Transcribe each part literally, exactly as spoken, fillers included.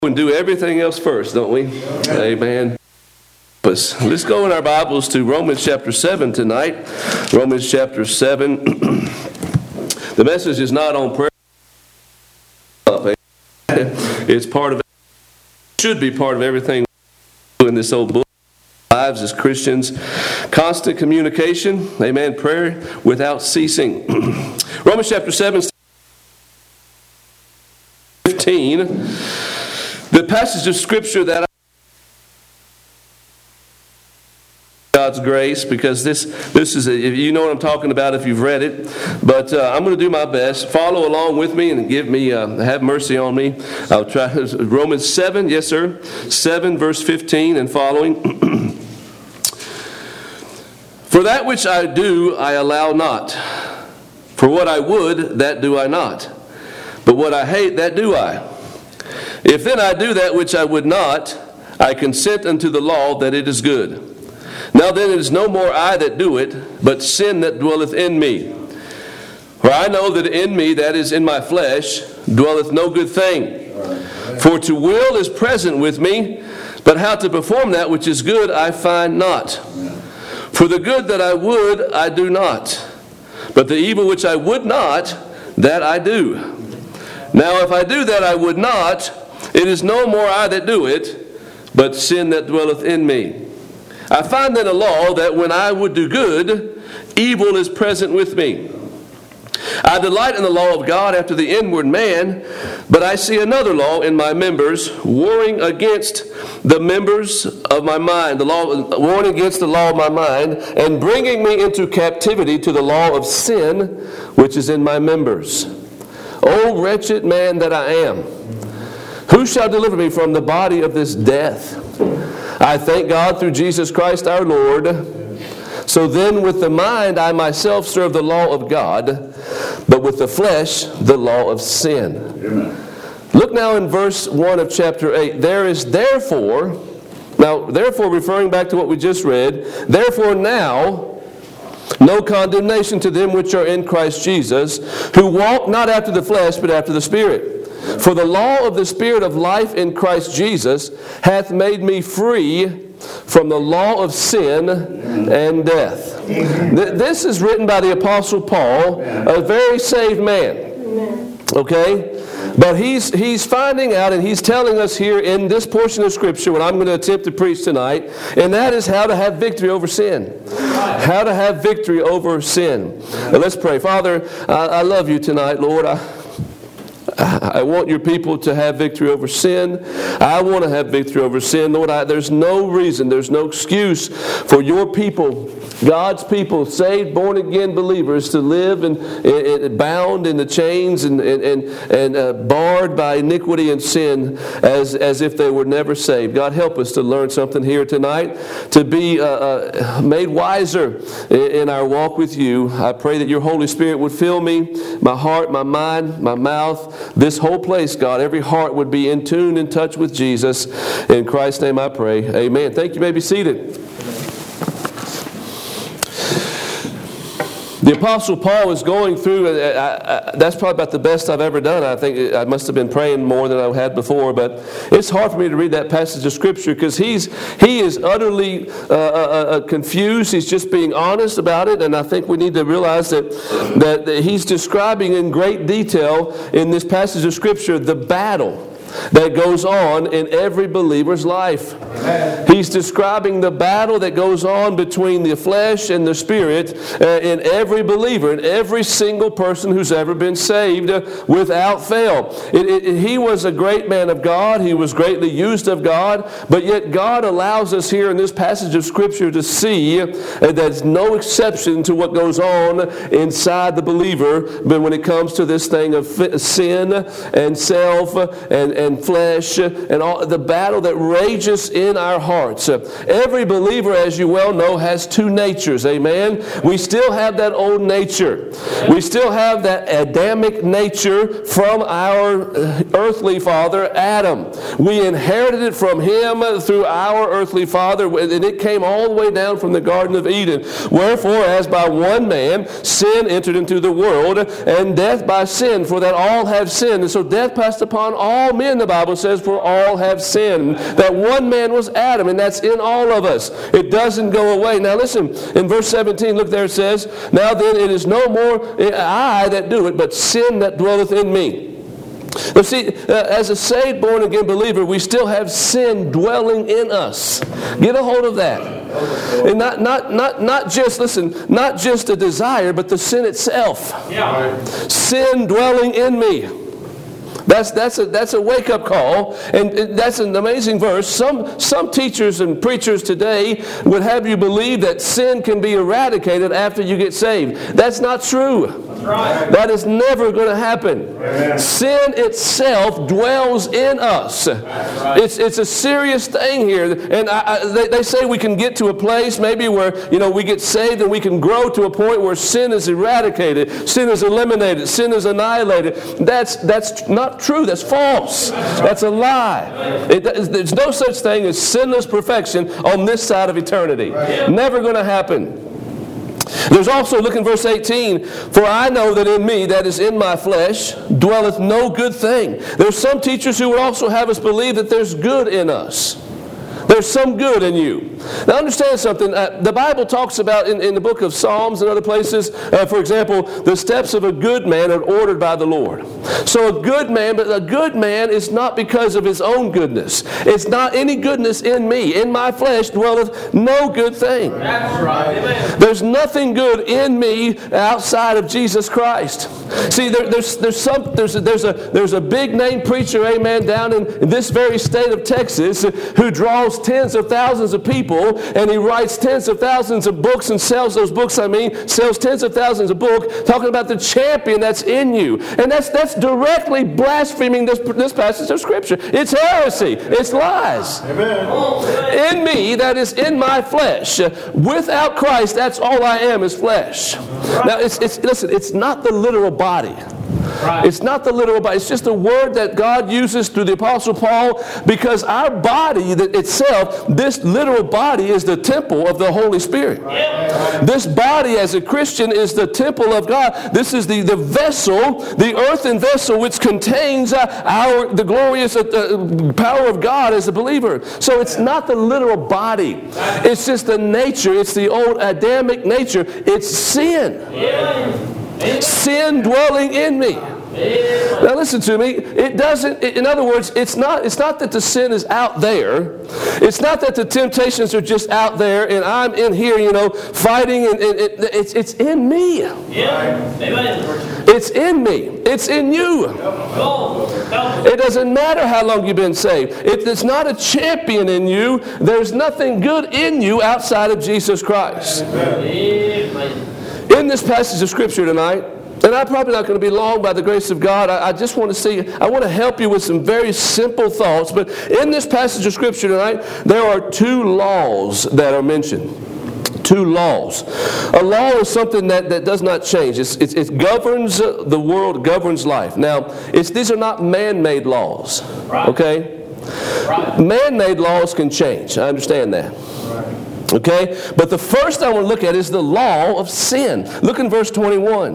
And do everything else first, don't we? Amen. Let's go in our Bibles to Romans chapter seven tonight. Romans chapter seven. The message is not on prayer. It's part of it. Should be part of everything we do in this old book. Lives as Christians. Constant communication. Amen. Prayer without ceasing. Romans chapter seven, fifteen. The passage of Scripture that I God's grace, because this this is a, you know what I'm talking about if you've read it, but uh, I'm going to do my best. Follow along with me and give me uh, have mercy on me. I'll try. Romans seven, yes sir, seven verse fifteen and following. For that which I do I allow not, for what I would that do I not, but what I hate that do I. If then I do that which I would not, I consent unto the law that it is good. Now then it is no more I that do it, but sin that dwelleth in me. For I know that in me, that is in my flesh, dwelleth no good thing. For to will is present with me, but how to perform that which is good I find not. For the good that I would I do not, but the evil which I would not, that I do. Now if I do that I would not, it is no more I that do it, but sin that dwelleth in me. I find then a law that when I would do good, evil is present with me. I delight in the law of God after the inward man, but I see another law in my members, warring against the members of my mind, the law, warring against the law of my mind, and bringing me into captivity to the law of sin, which is in my members. O wretched man that I am! Who shall deliver me from the body of this death? I thank God through Jesus Christ our Lord. So then with the mind I myself serve the law of God, but with the flesh the law of sin. Amen. Look now in verse one of chapter eight. There is therefore, now therefore referring back to what we just read, therefore now no condemnation to them which are in Christ Jesus, who walk not after the flesh but after the Spirit. For the law of the Spirit of life in Christ Jesus hath made me free from the law of sin and death. This is written by the Apostle Paul, a very saved man. Okay? But he's he's finding out, and he's telling us here in this portion of Scripture, what I'm going to attempt to preach tonight, and that is how to have victory over sin. How to have victory over sin. Now let's pray. Father, I, I love you tonight, Lord. I, I want your people to have victory over sin. I want to have victory over sin. Lord, I, there's no reason, there's no excuse for your people, God's people, saved, born-again believers, to live and, and bound in the chains and, and, and uh, barred by iniquity and sin as, as if they were never saved. God, help us to learn something here tonight, to be uh, uh, made wiser in, in our walk with you. I pray that your Holy Spirit would fill me, my heart, my mind, my mouth, this whole place, God. Every heart would be in tune, in touch with Jesus. In Christ's name I pray. Amen. Thank you. You may be seated. The Apostle Paul is going through, I, I, that's probably about the best I've ever done. I think I must have been praying more than I had before, but it's hard for me to read that passage of Scripture because he's he is utterly uh, uh, confused. He's just being honest about it, and I think we need to realize that, that, that he's describing in great detail in this passage of Scripture the battle that goes on in every believer's life. Amen. He's describing the battle that goes on between the flesh and the Spirit uh, in every believer, in every single person who's ever been saved uh, without fail. It, it, he was a great man of God. He was greatly used of God. But yet God allows us here in this passage of Scripture to see uh, there's no exception to what goes on inside the believer but when it comes to this thing of sin and self and and flesh and all the battle that rages in our hearts. Uh, every believer, as you well know, has two natures. Amen? We still have that old nature. We still have that Adamic nature from our uh, earthly father, Adam. We inherited it from him uh, through our earthly father, and it came all the way down from the Garden of Eden. Wherefore, as by one man sin entered into the world, and death by sin, for that all have sinned. And so death passed upon all men, the Bible says, for all have sinned. That one man was Adam, and that's in all of us. It doesn't go away. Now listen, in verse seventeen, look there it says, now then it is no more I that do it, but sin that dwelleth in me. Now see, uh, as a saved, born-again believer, we still have sin dwelling in us. Get a hold of that. And not, not, not, not just, listen, not just a desire, but the sin itself. Yeah. Sin dwelling in me. That's, that's, a, that's a wake-up call, and that's an amazing verse. Some, some teachers and preachers today would have you believe that sin can be eradicated after you get saved. That's not true. Right. That is never going to happen. Amen. Sin itself dwells in us. Right. It's it's a serious thing here, and I, I, they, they say we can get to a place maybe where you know we get saved and we can grow to a point where sin is eradicated, sin is eliminated, sin is annihilated. That's that's not true. That's false. That's a lie. It, there's no such thing as sinless perfection on this side of eternity. Right. Never going to happen. There's also, look in verse eighteen, for I know that in me, that is in my flesh, dwelleth no good thing. There's some teachers who would also have us believe that there's good in us. There's some good in you. Now understand something. Uh, the Bible talks about in, in the book of Psalms and other places, uh, for example, the steps of a good man are ordered by the Lord. So a good man, but a good man is not because of his own goodness. It's not any goodness in me. In my flesh dwelleth no good thing. That's right. Amen. There's nothing good in me outside of Jesus Christ. See, there, there's there's some there's a, there's a there's a big name preacher, amen, down in, in this very state of Texas who draws tens of thousands of people, and he writes tens of thousands of books and sells those books, I mean, sells tens of thousands of books, talking about the champion that's in you. And that's that's directly blaspheming this, this passage of Scripture. It's heresy. It's lies. Amen. In me, that is in my flesh. Without Christ, that's all I am is flesh. Now, it's, it's listen, it's not the literal body. Right. It's not the literal body. It's just a word that God uses through the Apostle Paul, because our body that itself, this literal body, is the temple of the Holy Spirit. Right. This body as a Christian is the temple of God. This is the, the vessel, the earthen vessel, which contains uh, our the glorious uh, power of God as a believer. So it's not the literal body. It's just the nature. It's the old Adamic nature. It's sin. Yeah. Sin dwelling in me. Now listen to me. It doesn't, in other words, it's not, it's not that the sin is out there. It's not that the temptations are just out there and I'm in here, you know, fighting, and, and it, it's, it's in me. Yeah. It's in me. It's in you. It doesn't matter how long you've been saved. If there's not a champion in you, there's nothing good in you outside of Jesus Christ. Amen. In this passage of Scripture tonight, and I'm probably not going to be long by the grace of God, I, I just want to see, I want to help you with some very simple thoughts. But in this passage of Scripture tonight, there are two laws that are mentioned. Two laws. A law is something that, that does not change. It's, it's, it governs the world, governs life. Now, it's, these are not man-made laws. Okay? Right. Man-made laws can change. I understand that. Right. Okay? But the first I want to look at is the law of sin. Look in verse twenty-one.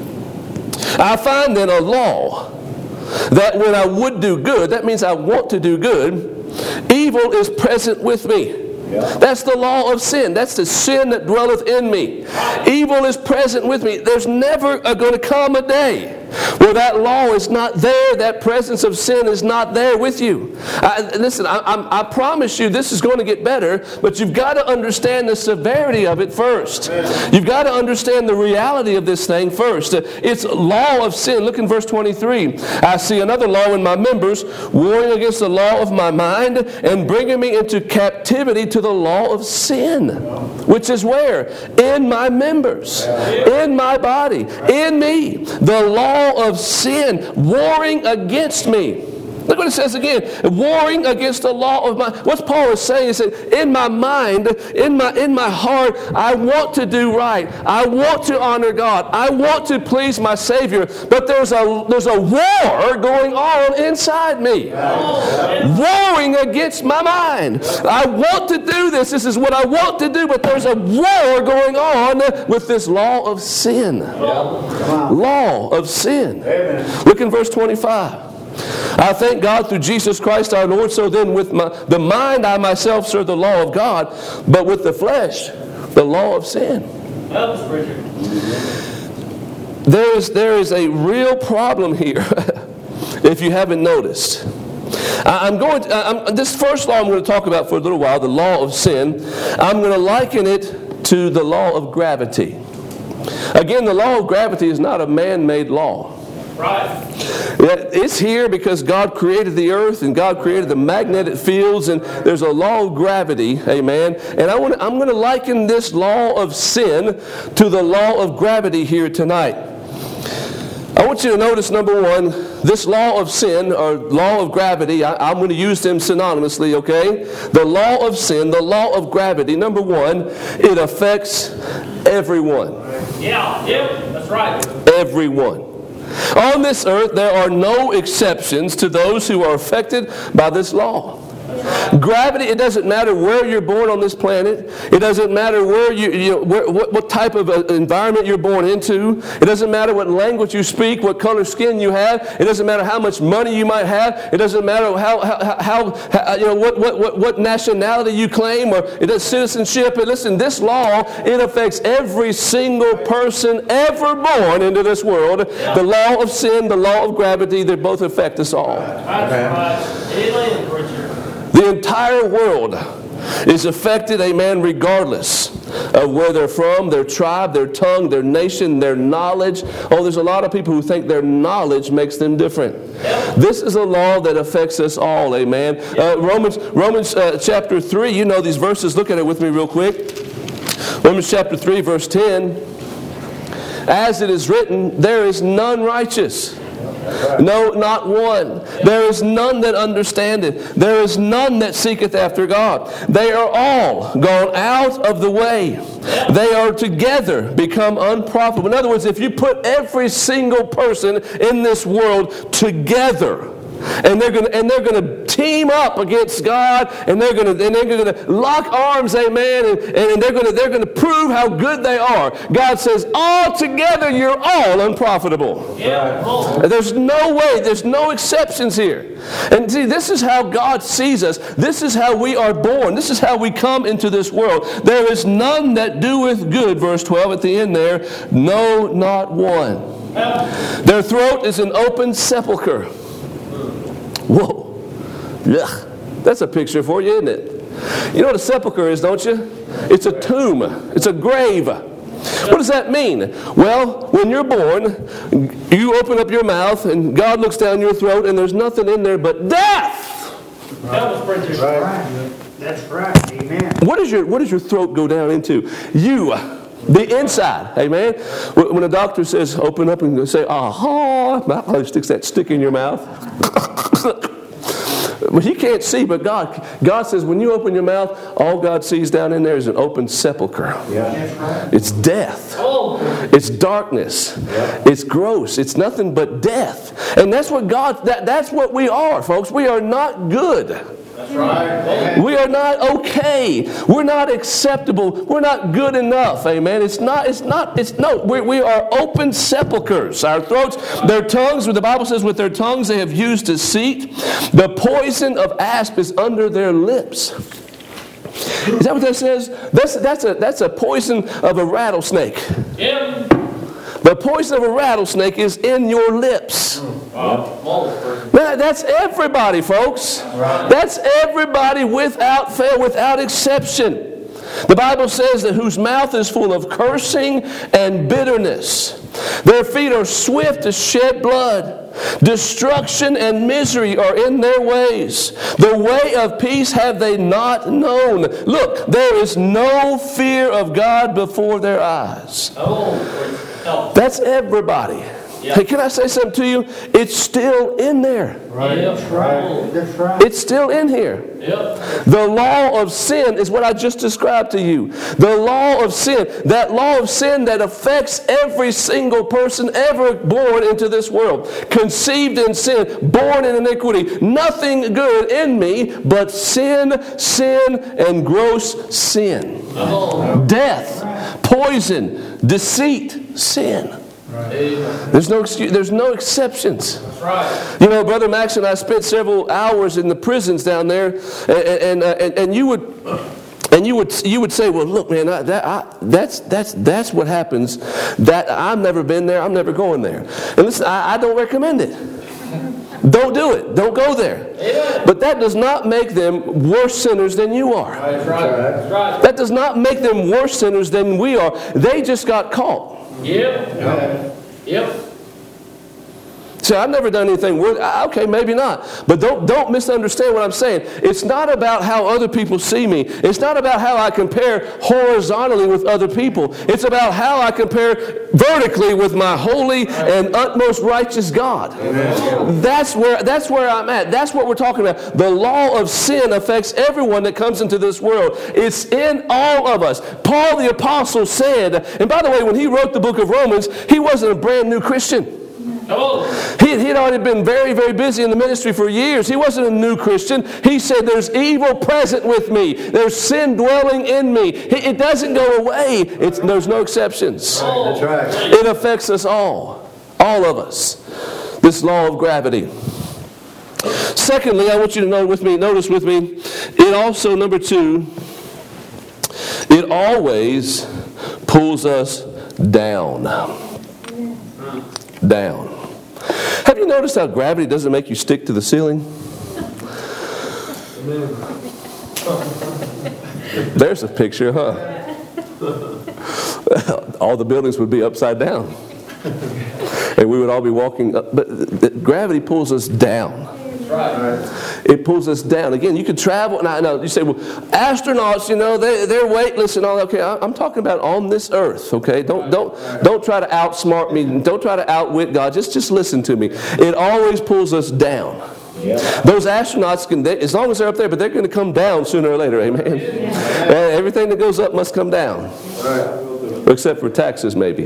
I find then a law that when I would do good, that means I want to do good, evil is present with me. Yeah. That's the law of sin. That's the sin that dwelleth in me. Evil is present with me. There's never going to come a day where that law is not there, that presence of sin is not there with you. I, listen, I, I, I promise you this is going to get better, but you've got to understand the severity of it first. Amen. You've got to understand the reality of this thing first. It's law of sin. Look in verse twenty-three. I see another law in my members, warring against the law of my mind and bringing me into captivity to the law of sin, which is where? In my members, in my body, in me. The law of sin warring against me. Look what it says again. Warring against the law of my... What Paul is saying is that in my mind, in my, in my heart, I want to do right. I want to honor God. I want to please my Savior. But there's a, there's a war going on inside me. Warring against my mind. I want to do this. This is what I want to do. But there's a war going on with this law of sin. Law of sin. Look in verse twenty-five. I thank God through Jesus Christ our Lord. So then with my, the mind I myself serve the law of God, but with the flesh, the law of sin. There is, there is a real problem here, if you haven't noticed. I, I'm going to, I'm, this first law I'm going to talk about for a little while, the law of sin, I'm going to liken it to the law of gravity. Again, the law of gravity is not a man-made law. Right. It's here because God created the earth and God created the magnetic fields, and there's a law of gravity, amen. And I want to, I'm going to liken this law of sin to the law of gravity here tonight. I want you to notice, number one, this law of sin or law of gravity, I, I'm going to use them synonymously, okay? The law of sin, the law of gravity, number one, it affects everyone. Yeah, yeah, that's right. Everyone. On this earth, there are no exceptions to those who are affected by this law. Gravity, it doesn't matter where you're born on this planet. It doesn't matter where you, you know, where, what, what type of environment you're born into. It doesn't matter what language you speak, what color skin you have. It doesn't matter how much money you might have. It doesn't matter how, how, how, how you know, what, what, what, what nationality you claim or it is citizenship. And listen, this law, it affects every single person ever born into this world. Yeah. The law of sin, the law of gravity, they both affect us all. That's right. The entire world is affected, amen, regardless of where they're from, their tribe, their tongue, their nation, their knowledge. Oh, there's a lot of people who think their knowledge makes them different. This is a law that affects us all, amen. Uh, Romans Romans uh, chapter three, you know these verses. Look at it with me real quick. Romans chapter three, verse ten. As it is written, there is none righteous. No, not one. There is none that understandeth. There is none that seeketh after God. They are all gone out of the way. They are together become unprofitable. In other words, if you put every single person in this world together, and they're going to and they're going to team up against God, and they're going to and they're going to lock arms, amen, and, and they're going to they're going to prove how good they are. God says, all together you're all unprofitable. Yeah. There's no way, there's no exceptions here. And see, this is how God sees us. This is how we are born. This is how we come into this world. There is none that doeth good, verse twelve at the end there, no, not one. Their throat is an open sepulcher. Whoa. Ugh. That's a picture for you, isn't it? You know what a sepulcher is, don't you? It's a tomb. It's a grave. What does that mean? Well, when you're born, you open up your mouth and God looks down your throat and there's nothing in there but death. That was pretty right. That's right. Amen. What does your, what does your throat go down into? You. The inside, amen? When a doctor says, open up and say, aha, probably sticks that stick in your mouth. Well, he can't see, but God, God says when you open your mouth, all God sees down in there is an open sepulcher. Yeah. It's death. It's darkness. Yeah. It's gross. It's nothing but death. And that's what God, that, that's what we are, folks. We are not good. That's right. We are not okay. We're not acceptable. We're not good enough. Amen. It's not, it's not, it's no, we, we are open sepulchers. Our throats, their tongues, the Bible says with their tongues they have used deceit. The poison of asp is under their lips. Is that what that says? That's, that's, a, that's a poison of a rattlesnake. Yeah. The poison of a rattlesnake is in your lips. Wow. Now, that's everybody, folks. That's everybody without fail, without exception. The Bible says that whose mouth is full of cursing and bitterness. Their feet are swift to shed blood. Destruction and misery are in their ways. The way of peace have they not known. Look, there is no fear of God before their eyes. That's everybody. Yeah. Hey, can I say something to you? It's still in there. Right. That's right. That's right. It's still in here. Yep. The law of sin is what I just described to you. The law of sin, that law of sin that affects every single person ever born into this world. Conceived in sin, born in iniquity, nothing good in me but sin, sin, and gross sin. Oh. Death, poison, deceit, sin. Amen. There's no excuse, there's no exceptions. That's right. You know, Brother Max and I spent several hours in the prisons down there, and and, uh, and, and you would and you would you would say, well, look, man, I, that, I, that's that's that's what happens. That I've never been there, I'm never going there. And listen, I, I don't recommend it. Don't do it. Don't go there. Amen. But that does not make them worse sinners than you are. That's right. That's right. That does not make them worse sinners than we are. They just got caught. Yep. Yep. See, I've never done anything worth. Okay, maybe not. But don't don't misunderstand what I'm saying. It's not about how other people see me. It's not about how I compare horizontally with other people. It's about how I compare vertically with my holy and utmost righteous God. Amen. That's where that's where I'm at. That's what we're talking about. The law of sin affects everyone that comes into this world. It's in all of us. Paul the Apostle said, and by the way, when he wrote the book of Romans, he wasn't a brand new Christian. Oh. He, he'd already been very, very busy in the ministry for years. He wasn't a new Christian. He said, there's evil present with me. There's sin dwelling in me. It, it doesn't go away. It's, there's no exceptions. That's right. It affects us all. All of us. This law of gravity. Secondly, I want you to note with me, notice with me, it also, number two, it always pulls us down. Down. Have you noticed how gravity doesn't make you stick to the ceiling? There's a picture, huh? All the buildings would be upside down. And we would all be walking up. But gravity pulls us down. Right. It pulls us down. Again, you could travel, and I know you say, well, astronauts, you know, they, they're weightless and all that. Okay, I'm talking about on this earth, okay? Don't don't don't try to outsmart me. Don't try to outwit God. Just just listen to me. It always pulls us down. Yeah. Those astronauts can, they, as long as they're up there, but they're going to come down sooner or later, amen? Yeah. Uh, everything that goes up must come down. Right. Except for taxes, maybe.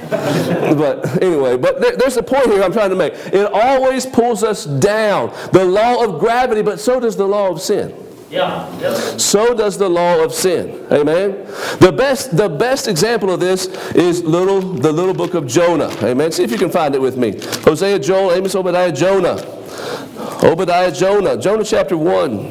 But anyway, but there, there's a point here I'm trying to make. It always pulls us down. The law of gravity, but so does the law of sin. Yeah. Yep. So does the law of sin. Amen. The best, the best example of this is little, the little book of Jonah. Amen. See if you can find it with me. Hosea, Joel, Amos, Obadiah, Jonah. Obadiah, Jonah. Jonah chapter one.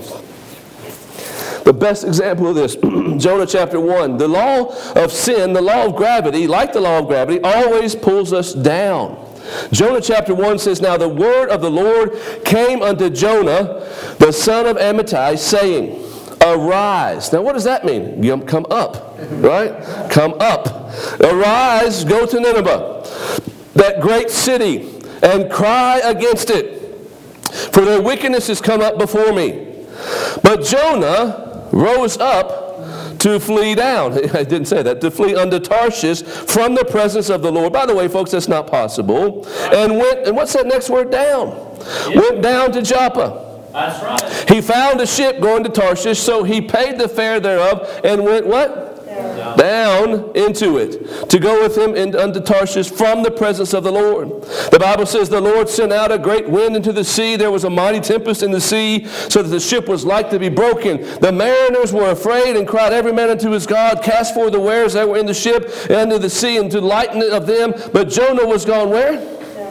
The best example of this, Jonah chapter one. The law of sin, the law of gravity, like the law of gravity, always pulls us down. Jonah chapter one says, now the word of the Lord came unto Jonah, the son of Amittai, saying, arise. Now what does that mean? You come up, right? Come up. Arise, go to Nineveh, that great city, and cry against it, for their wickedness has come up before me. But Jonah rose up to flee down. I didn't say that. To flee unto Tarshish from the presence of the Lord. By the way, folks, that's not possible. And went, and what's that next word? Down. Yep. Went down to Joppa. That's right. He found a ship going to Tarshish, so he paid the fare thereof and went what? Down. Down into it, to go with him in, unto Tarshish from the presence of the Lord. The Bible says the Lord sent out a great wind into the sea. There was a mighty tempest in the sea, so that the ship was like to be broken. The mariners were afraid and cried every man unto his God, cast forth the wares that were in the ship and into the sea, and to lighten it of them. But Jonah was gone where?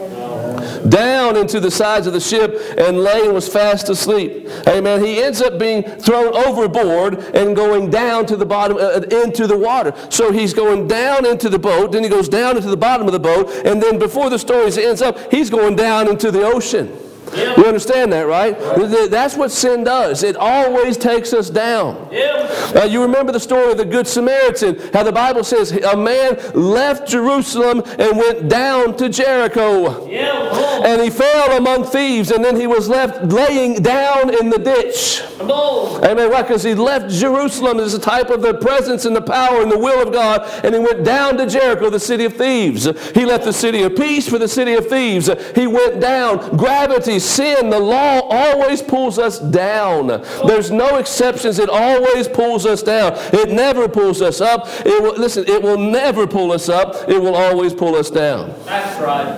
Down into the sides of the ship, and lay and was fast asleep. Amen. He ends up being thrown overboard and going down to the bottom, uh, into the water. So he's going down into the boat, then he goes down into the bottom of the boat, and then before the story ends up, he's going down into the ocean. Yeah. You understand that, right? That's what sin does. It always takes us down. Yeah. Uh, you remember the story of the Good Samaritan, how the Bible says a man left Jerusalem and went down to Jericho. Yeah. Come And he fell among thieves, and then he was left laying down in the ditch. on. Come on. Amen. Why? Because he left Jerusalem as a type of the presence and the power and the will of God, and he went down to Jericho, the city of thieves. He left the city of peace for the city of thieves. He went down. Gravity, sin, the law always pulls us down. There's no exceptions. It always pulls us down. It never pulls us up. It will, listen, it will never pull us up. It will always pull us down. That's right.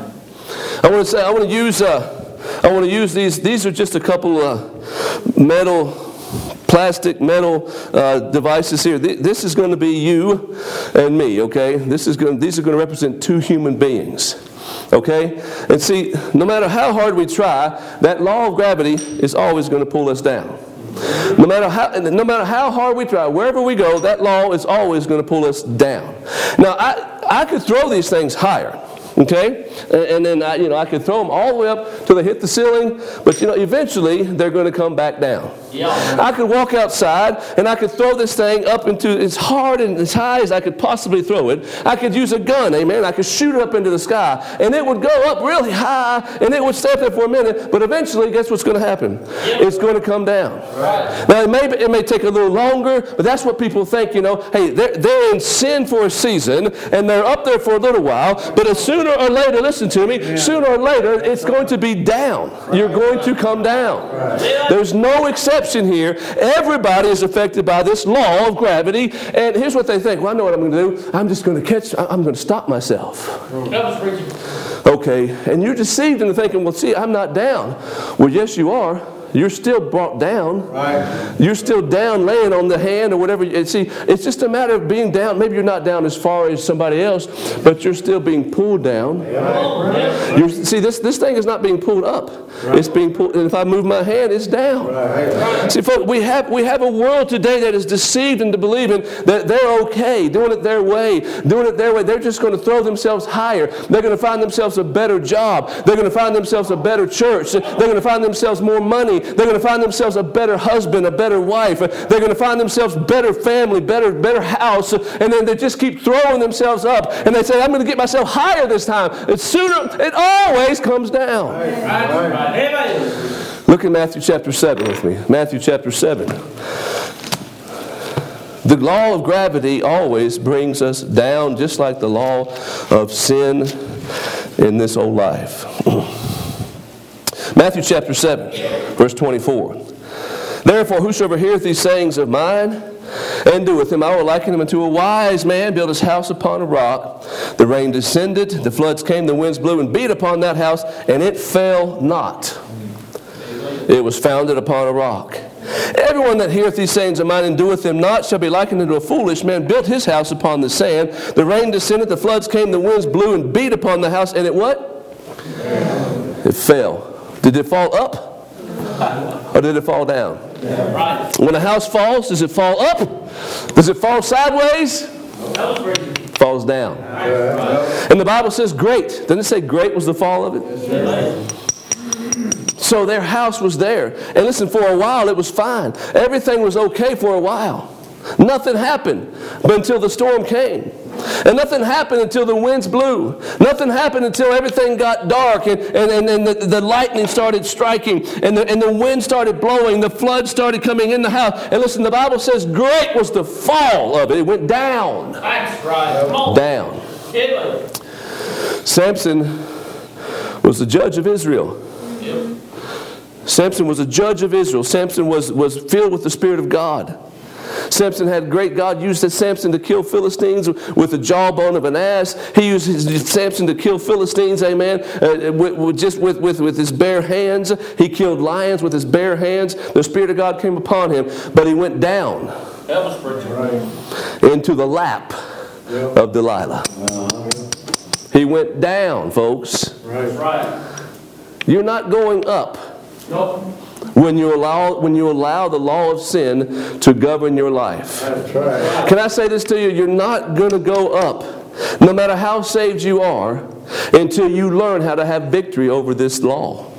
I want to say, I want to use, uh, I want to use these. These are just a couple of metal, plastic metal uh, devices here. Th- This is going to be you and me. Okay, this is going. These are going to represent two human beings. Okay, and see, no matter how hard we try, that law of gravity is always going to pull us down. No matter how, no matter how hard we try, wherever we go, that law is always going to pull us down. Now, I I could throw these things higher. Okay, and, and then I, you know, I could throw them all the way up till they hit the ceiling, but you know, eventually they're going to come back down. Yeah. I could walk outside and I could throw this thing up into as hard and as high as I could possibly throw it. I could use a gun, amen. I could shoot it up into the sky, and it would go up really high, and it would stay up there for a minute. But eventually, guess what's going to happen? It's going to come down. Right. Now, it may it may take a little longer, but that's what people think. You know, hey, they're they're in sin for a season, and they're up there for a little while. But as sooner or later, listen to me. Sooner or later, it's going to be down. You're going to come down. There's no exception here. Everybody is affected by this law of gravity. And here's what they think. Well, I know what I'm going to do. I'm just going to catch, I'm going to stop myself. That was preaching. Okay. And you're deceived into thinking, well, see, I'm not down. Well, yes, you are. You're still brought down. Right. You're still down laying on the hand or whatever. And see, it's just a matter of being down. Maybe you're not down as far as somebody else, but you're still being pulled down. Right. You're, see, this, this thing is not being pulled up. Right. It's being pulled, and if I move my hand, it's down. Right. See, folks, we have, we have a world today that is deceived into believing that they're okay, doing it their way, doing it their way. They're just going to throw themselves higher. They're going to find themselves a better job. They're going to find themselves a better church. They're going to find themselves more money. They're going to find themselves a better husband, a better wife. They're going to find themselves better family, better, better house. And then they just keep throwing themselves up. And they say, I'm going to get myself higher this time. It's sooner, it always comes down. Right. Right. Amen. Look at Matthew chapter seven with me. Matthew chapter seven. The law of gravity always brings us down, just like the law of sin in this old life. Matthew chapter seven, verse twenty-four. Therefore, whosoever heareth these sayings of mine and doeth them, I will liken him unto a wise man built his house upon a rock. The rain descended, the floods came, the winds blew and beat upon that house, and it fell not. It was founded upon a rock. Everyone that heareth these sayings of mine and doeth them not shall be likened unto a foolish man built his house upon the sand. The rain descended, the floods came, the winds blew and beat upon the house, and it what? It fell. Did it fall up? Or did it fall down? Yeah. Right. When a house falls, does it fall up? Does it fall sideways? That was preaching. Falls down. Right. And the Bible says great. Doesn't it say great was the fall of it? Amen. So their house was there. And listen, for a while it was fine. Everything was okay for a while. Nothing happened but until the storm came. And nothing happened until the winds blew. Nothing happened until everything got dark and, and, and, and the, the lightning started striking and the, and the wind started blowing. The flood started coming in the house. And listen, the Bible says great was the fall of it. It went down. That's right. Come on. Down. Amen. Samson was the judge of Israel. Yep. Samson was a judge of Israel. Samson was, was filled with the Spirit of God. Samson had great, God used Samson to kill Philistines with the jawbone of an ass. He used his, Samson to kill Philistines, amen, uh, with, with, just with, with, with his bare hands. He killed lions with his bare hands. The Spirit of God came upon him, but he went down That was preaching. Right. into the lap Yep. of Delilah. Uh-huh. He went down, folks. Right. Right. You're not going up Nope. when you allow when you allow the law of sin to govern your life. That's right. Can I say this to you? You're not going to go up, no matter how saved you are, until you learn how to have victory over this law.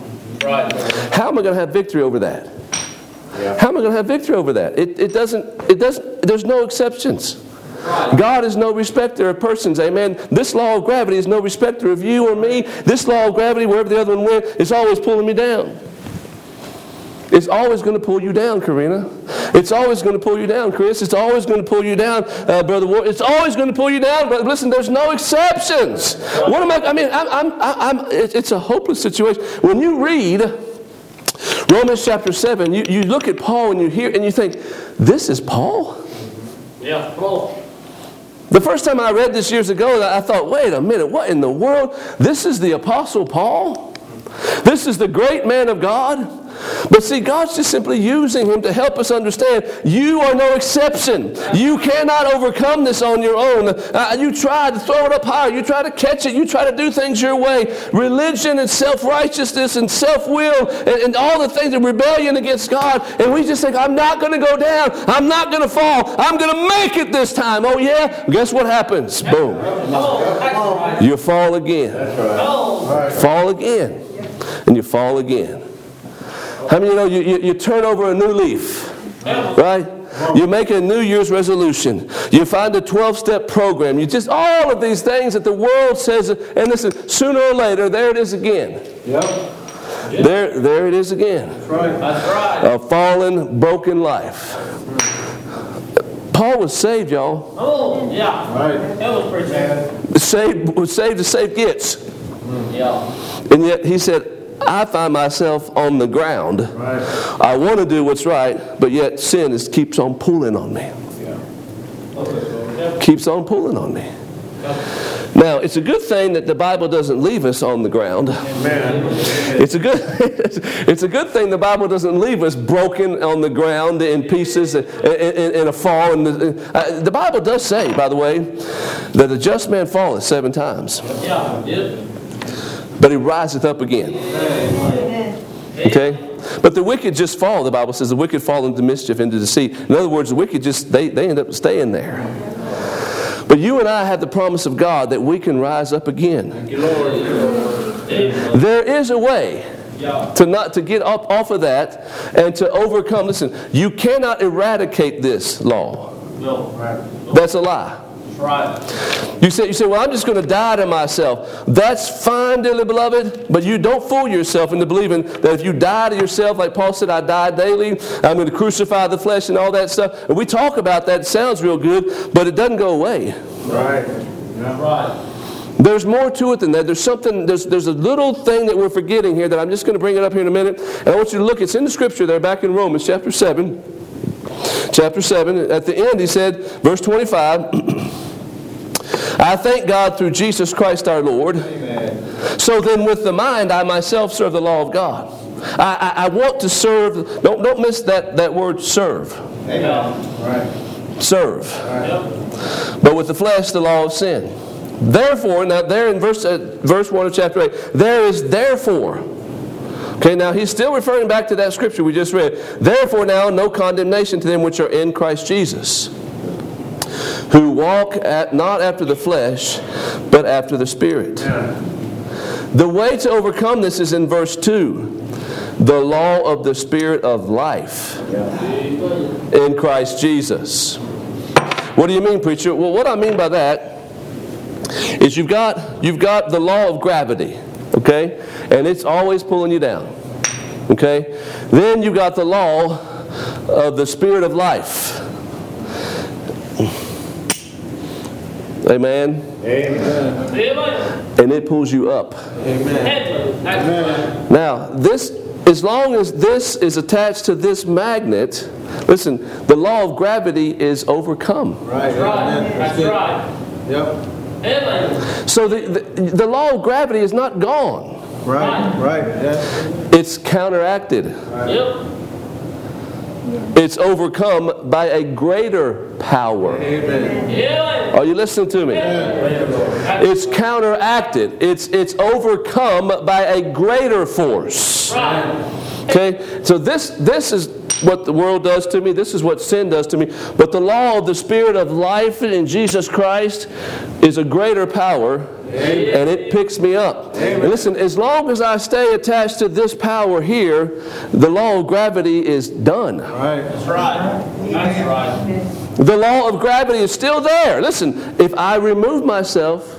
Right. How am I going to have victory over that? Yeah. How am I going to have victory over that? It, it doesn't, it doesn't, there's no exceptions. Right. God is no respecter of persons, amen. This law of gravity is no respecter of you or me. This law of gravity, wherever the other one went, is always pulling me down. It's always going to pull you down, Karina. It's always going to pull you down, Chris. It's always going to pull you down, uh, Brother Ward. It's always going to pull you down. But listen, there's no exceptions. What am I? I mean, I'm, I'm, I'm, it's a hopeless situation. When you read Romans chapter seven, you, you look at Paul and you hear and you think, this is Paul? Yeah. Paul. The first time I read this years ago, I thought, wait a minute, what in the world? This is the Apostle Paul? This is the great man of God? But see, God's just simply using him to help us understand you are no exception. You cannot overcome this on your own. Uh, you try to throw it up higher. You try to catch it. You try to do things your way. Religion and self-righteousness and self-will and, and all the things of rebellion against God. And we just think, I'm not going to go down. I'm not going to fall. I'm going to make it this time. Oh, yeah? Guess what happens? Boom. You fall again. Fall again. And you fall again. How many of you know you, you, you turn over a new leaf, right? You make a New Year's resolution. You find a twelve-step program. You just, all of these things that the world says, and listen, sooner or later, there it is again. Yep. There, there it is again. That's right. That's right. A fallen, broken life. Paul was saved, y'all. Oh, yeah. Right. That was pretty sad. Saved, was saved as saved gets. Yeah. And yet he said, I find myself on the ground. Right. I want to do what's right, but yet sin is, keeps on pulling on me. Yeah. Keeps on pulling on me. Now, it's a good thing that the Bible doesn't leave us on the ground. Amen. It's a good, it's a good thing the Bible doesn't leave us broken on the ground in pieces in, in, in a fall. And the, uh, the Bible does say, by the way, that the just man falleth seven times, Yeah. Yeah. but he riseth up again. Okay? But the wicked just fall, the Bible says. The wicked fall into mischief, into deceit. In other words, the wicked just, they, they end up staying there. But you and I have the promise of God that we can rise up again. There is a way to not to get up off of that and to overcome. Listen, you cannot eradicate this law. No. That's a lie. Right. You say, you say, well, I'm just going to die to myself. That's fine, dearly beloved, but you don't fool yourself into believing that if you die to yourself, like Paul said, I die daily, I'm going to crucify the flesh and all that stuff. And we talk about that. It sounds real good, but it doesn't go away. Right. Yeah. Right. There's more to it than that. There's something, there's, there's a little thing that we're forgetting here that I'm just going to bring it up here in a minute. And I want you to look. It's in the scripture there back in Romans chapter seven. Chapter seven. At the end he said, verse twenty-five, I thank God through Jesus Christ our Lord. Amen. So then with the mind I myself serve the law of God. I, I, I want to serve. Don't, don't miss that, that word serve. Amen. Right. Serve. Yep. But with the flesh the law of sin. Therefore, now there in verse, uh, verse one of chapter eight, there is therefore. Okay, now he's still referring back to that scripture we just read. Therefore now no condemnation to them which are in Christ Jesus, who walk at, not after the flesh, but after the Spirit. Yeah. The way to overcome this is in verse two. The law of the Spirit of life in Christ Jesus. What do you mean, preacher? Well, what I mean by that is you've got, you've got the law of gravity, okay? And it's always pulling you down, okay? Then you've got the law of the Spirit of life. Amen. Amen. Amen. And it pulls you up. Amen. Amen. Now, this, as long as this is attached to this magnet, listen, the law of gravity is overcome. Right. That's right. Amen. That's good. right. Yep. Amen. So the, the, the law of gravity is not gone. Right. Right. Yeah. It's counteracted. Yep. It's overcome by a greater power. Amen. Amen. Are you listening to me? It's counteracted. It's, it's overcome by a greater force. Right. Okay? So this, this is what the world does to me. This is what sin does to me. But the law of the Spirit of life in Jesus Christ is a greater power, and it picks me up. And listen, as long as I stay attached to this power here, the law of gravity is done. Right. That's right. That's right. The law of gravity is still there. Listen, if I remove myself,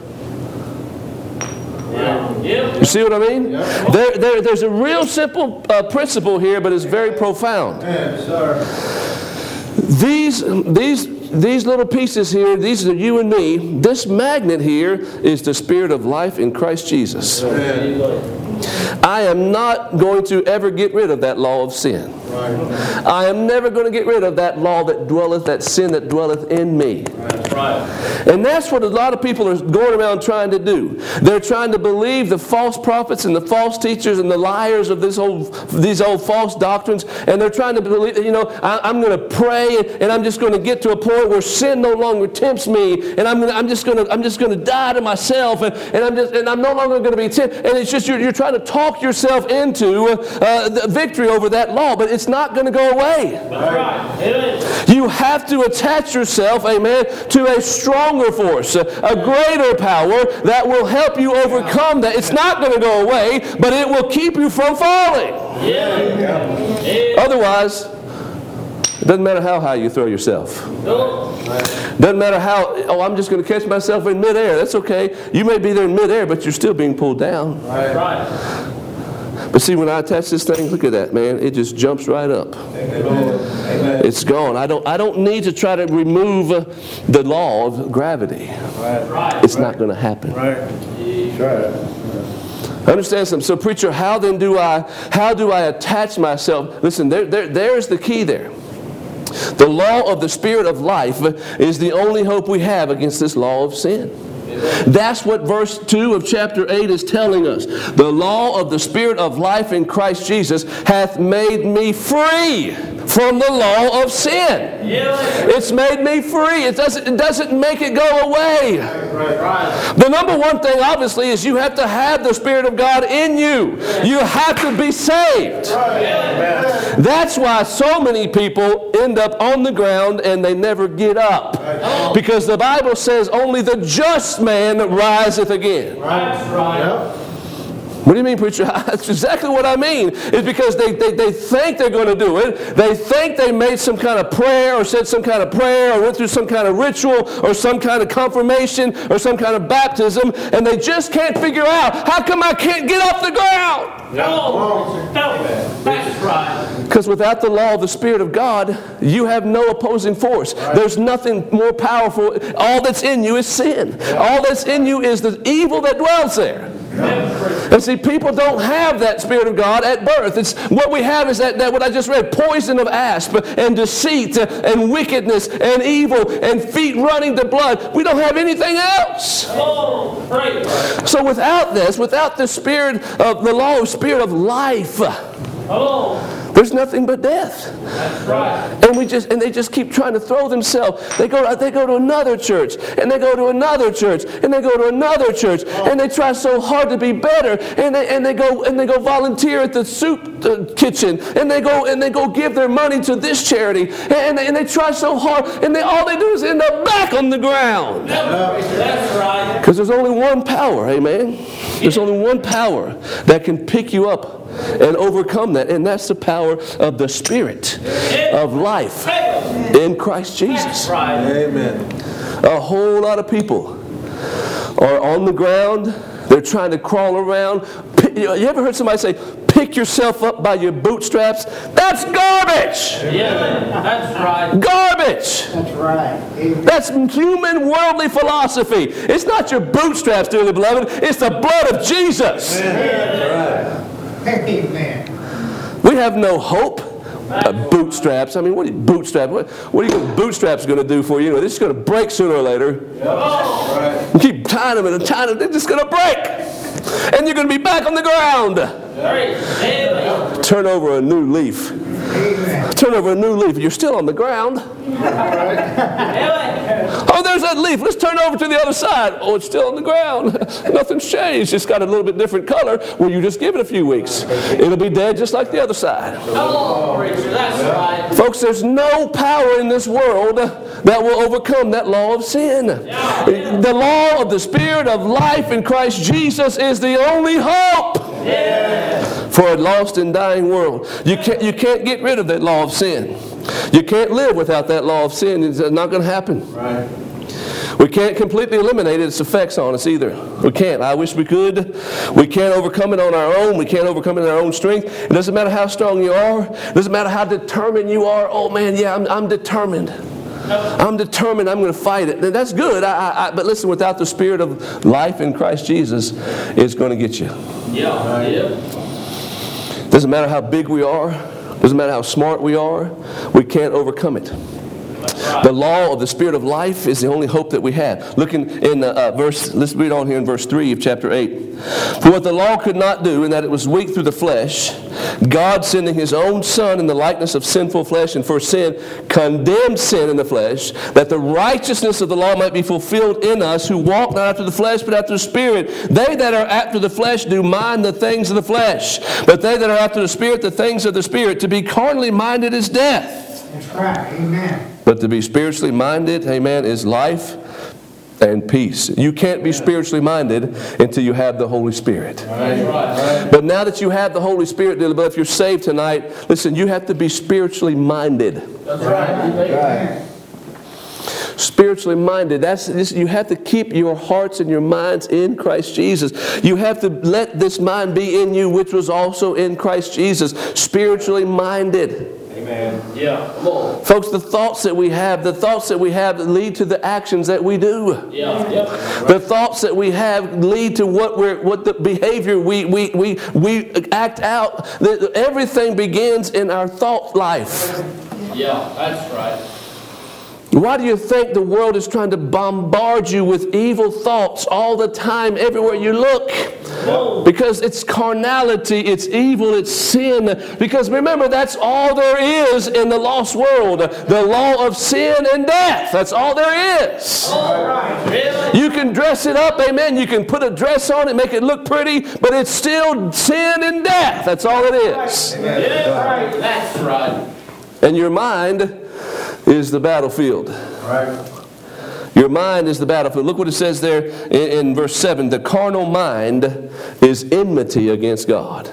Yeah. Yeah. you see what I mean? There, there, there's a real simple uh, principle here, but it's very profound. Yes, sir. These, these, these little pieces here, these are you and me. This magnet here is the Spirit of life in Christ Jesus. I am not going to ever get rid of that law of sin. Right. I am never going to get rid of that law that dwelleth, that sin that dwelleth in me. That's right. And that's what a lot of people are going around trying to do. They're trying to believe the false prophets and the false teachers and the liars of this old, these old false doctrines. And they're trying to believe, you know, I, I'm going to pray and I'm just going to get to a point where sin no longer tempts me, and I'm, gonna, I'm just going to, I'm just going to die to myself, and, and I'm just, and I'm no longer going to be tempted. And it's just you're, you're trying to talk yourself into uh, the victory over that law, but it's not going to go away. That's right. Amen. You have to attach yourself, amen, to a stronger force, a, a greater power that will help you overcome that. It's not going to go away, but it will keep you from falling. Yeah. Yeah. Otherwise, it doesn't matter how high you throw yourself. No. Doesn't matter how, oh, I'm just going to catch myself in midair. That's okay. You may be there in midair, but you're still being pulled down. That's right. But see, when I attach this thing, look at that, man. It just jumps right up. Amen. It's gone. I don't, I don't need to try to remove uh, the law of gravity. Right. Right. It's not going to happen. Right. Right. Understand something. So, preacher, how then do I, how do I attach myself? Listen, there, there, there's the key there. The law of the Spirit of life is the only hope we have against this law of sin. That's what verse two of chapter eight is telling us. The law of the Spirit of life in Christ Jesus hath made me free from the law of sin. Yeah. It's made me free. It doesn't, it doesn't make it go away. Right. Right. The number one thing, obviously, is you have to have the Spirit of God in you. You have to be saved. That's why so many people end up on the ground and they never get up. Because the Bible says only the just man riseth again. That's right. What do you mean, preacher? That's exactly what I mean. It's because they, they, they think they're going to do it. They think they made some kind of prayer or said some kind of prayer or went through some kind of ritual or some kind of confirmation or some kind of baptism, and they just can't figure out, how come I can't get off the ground? No. No. That's right. Because without the law of the Spirit of God, you have no opposing force. There's nothing more powerful. All that's in you is sin. All that's in you is the evil that dwells there. And see, people don't have that Spirit of God at birth. It's what we have is that, that what I just read, poison of asp and deceit and wickedness and evil and feet running to blood. We don't have anything else. Oh, right. So without this, without the Spirit of the law of Spirit of life, Oh, there's nothing but death. that's right. And we just and they just keep trying to throw themselves. They go they go to another church, and they go to another church, and they go to another church, and they try so hard to be better, and they and they go and they go volunteer at the soup uh, kitchen, and they go and they go give their money to this charity, and they, and they try so hard, and they all they do is end up back on the ground. That's right. Because there's only one power, amen. There's only one power that can pick you up and overcome that, and that's the power of the Spirit of life in Christ Jesus. That's right. Amen. A whole lot of people are on the ground. They're trying to crawl around. You ever heard somebody say, pick yourself up by your bootstraps? That's garbage. Yeah, that's right. Garbage. That's right. Amen. That's human worldly philosophy. It's not your bootstraps, dearly beloved. It's the blood of Jesus. Amen. We have no hope. Uh, bootstraps. I mean, what are you, bootstrap? What, what are you bootstraps going to do for you? You know, they're just going to break sooner or later. Right. You keep tying them and tying them, they're just going to break. And you're going to be back on the ground. Great. Amen. Turn over a new leaf. Amen. Turn over a new leaf. You're still on the ground. Oh, there's that leaf. Let's turn over to the other side. Oh, it's still on the ground. Nothing's changed. It's got a little bit different color. Well, you just give it a few weeks. It'll be dead just like the other side. Come on, preacher. That's right. Folks, there's no power in this world that will overcome that law of sin. The law of the Spirit of life in Christ Jesus is the only hope for a lost and dying world. You can't, you can't get rid of that law of sin. You can't live without that law of sin. It's not going to happen. Right. We can't completely eliminate its effects on us either. We can't. I wish we could. We can't overcome it on our own. We can't overcome it in our own strength. It doesn't matter how strong you are. It doesn't matter how determined you are. Oh man, yeah, I'm, I'm determined. I'm determined. I'm going to fight it. And that's good. I, I, I, but listen, without the Spirit of life in Christ Jesus, it's going to get you. Yeah, yeah. Doesn't matter how big we are. Doesn't matter how smart we are. We can't overcome it. The law of the Spirit of life is the only hope that we have. Looking in uh, uh, verse, let's read on here in verse three of chapter eight. For what the law could not do, in that it was weak through the flesh, God sending His own Son in the likeness of sinful flesh, and for sin condemned sin in the flesh, that the righteousness of the law might be fulfilled in us, who walk not after the flesh, but after the Spirit. They that are after the flesh do mind the things of the flesh, but they that are after the Spirit, the things of the Spirit. To be carnally minded is death. That's right. Amen. But to be spiritually minded, amen, is life and peace. You can't be spiritually minded until you have the Holy Spirit. That's right. But now that you have the Holy Spirit, dear, but if you're saved tonight, listen, you have to be spiritually minded. That's right. Right. Spiritually minded. That's this, you have to keep your hearts and your minds in Christ Jesus. You have to let this mind be in you, which was also in Christ Jesus. Spiritually minded. Amen. Yeah, come on. Folks, the thoughts that we have, the thoughts that we have lead to the actions that we do. Yeah, yeah. The thoughts that we have lead to what we're, what the behavior we we we we act out. The, everything begins in our thought life. Yeah, that's right. Why do you think the world is trying to bombard you with evil thoughts all the time, everywhere you look? Because it's carnality, it's evil, it's sin. Because remember, that's all there is in the lost world. The law of sin and death. That's all there is. All right. Really? You can dress it up, amen. You can put a dress on it, make it look pretty, but it's still sin and death. That's all it is. Yeah, right. That's right. And your mind is the battlefield. Right. Your mind is the battlefield. Look what it says there in, in verse seven. The carnal mind is enmity against God.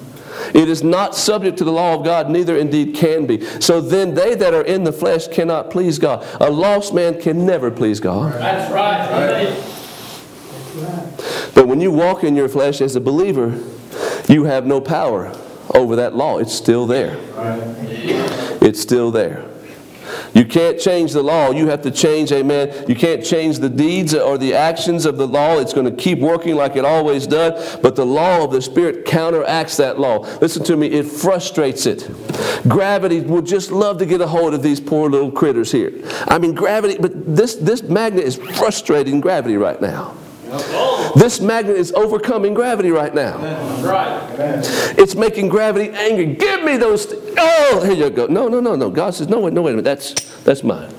It is not subject to the law of God, neither indeed can be. So then they that are in the flesh cannot please God. A lost man can never please God. That's right. But when you walk in your flesh as a believer, you have no power over that law. It's still there. It's still there. You can't change the law. You have to change, amen. You can't change the deeds or the actions of the law. It's going to keep working like it always does. But the law of the Spirit counteracts that law. Listen to me. It frustrates it. Gravity would just love to get a hold of these poor little critters here. I mean, gravity, but this, this magnet is frustrating gravity right now. This magnet is overcoming gravity right now. Right. It's making gravity angry. Give me those. Th- oh, here you go. No, no, no, no. God says, no, wait, no, wait a minute. That's that's mine.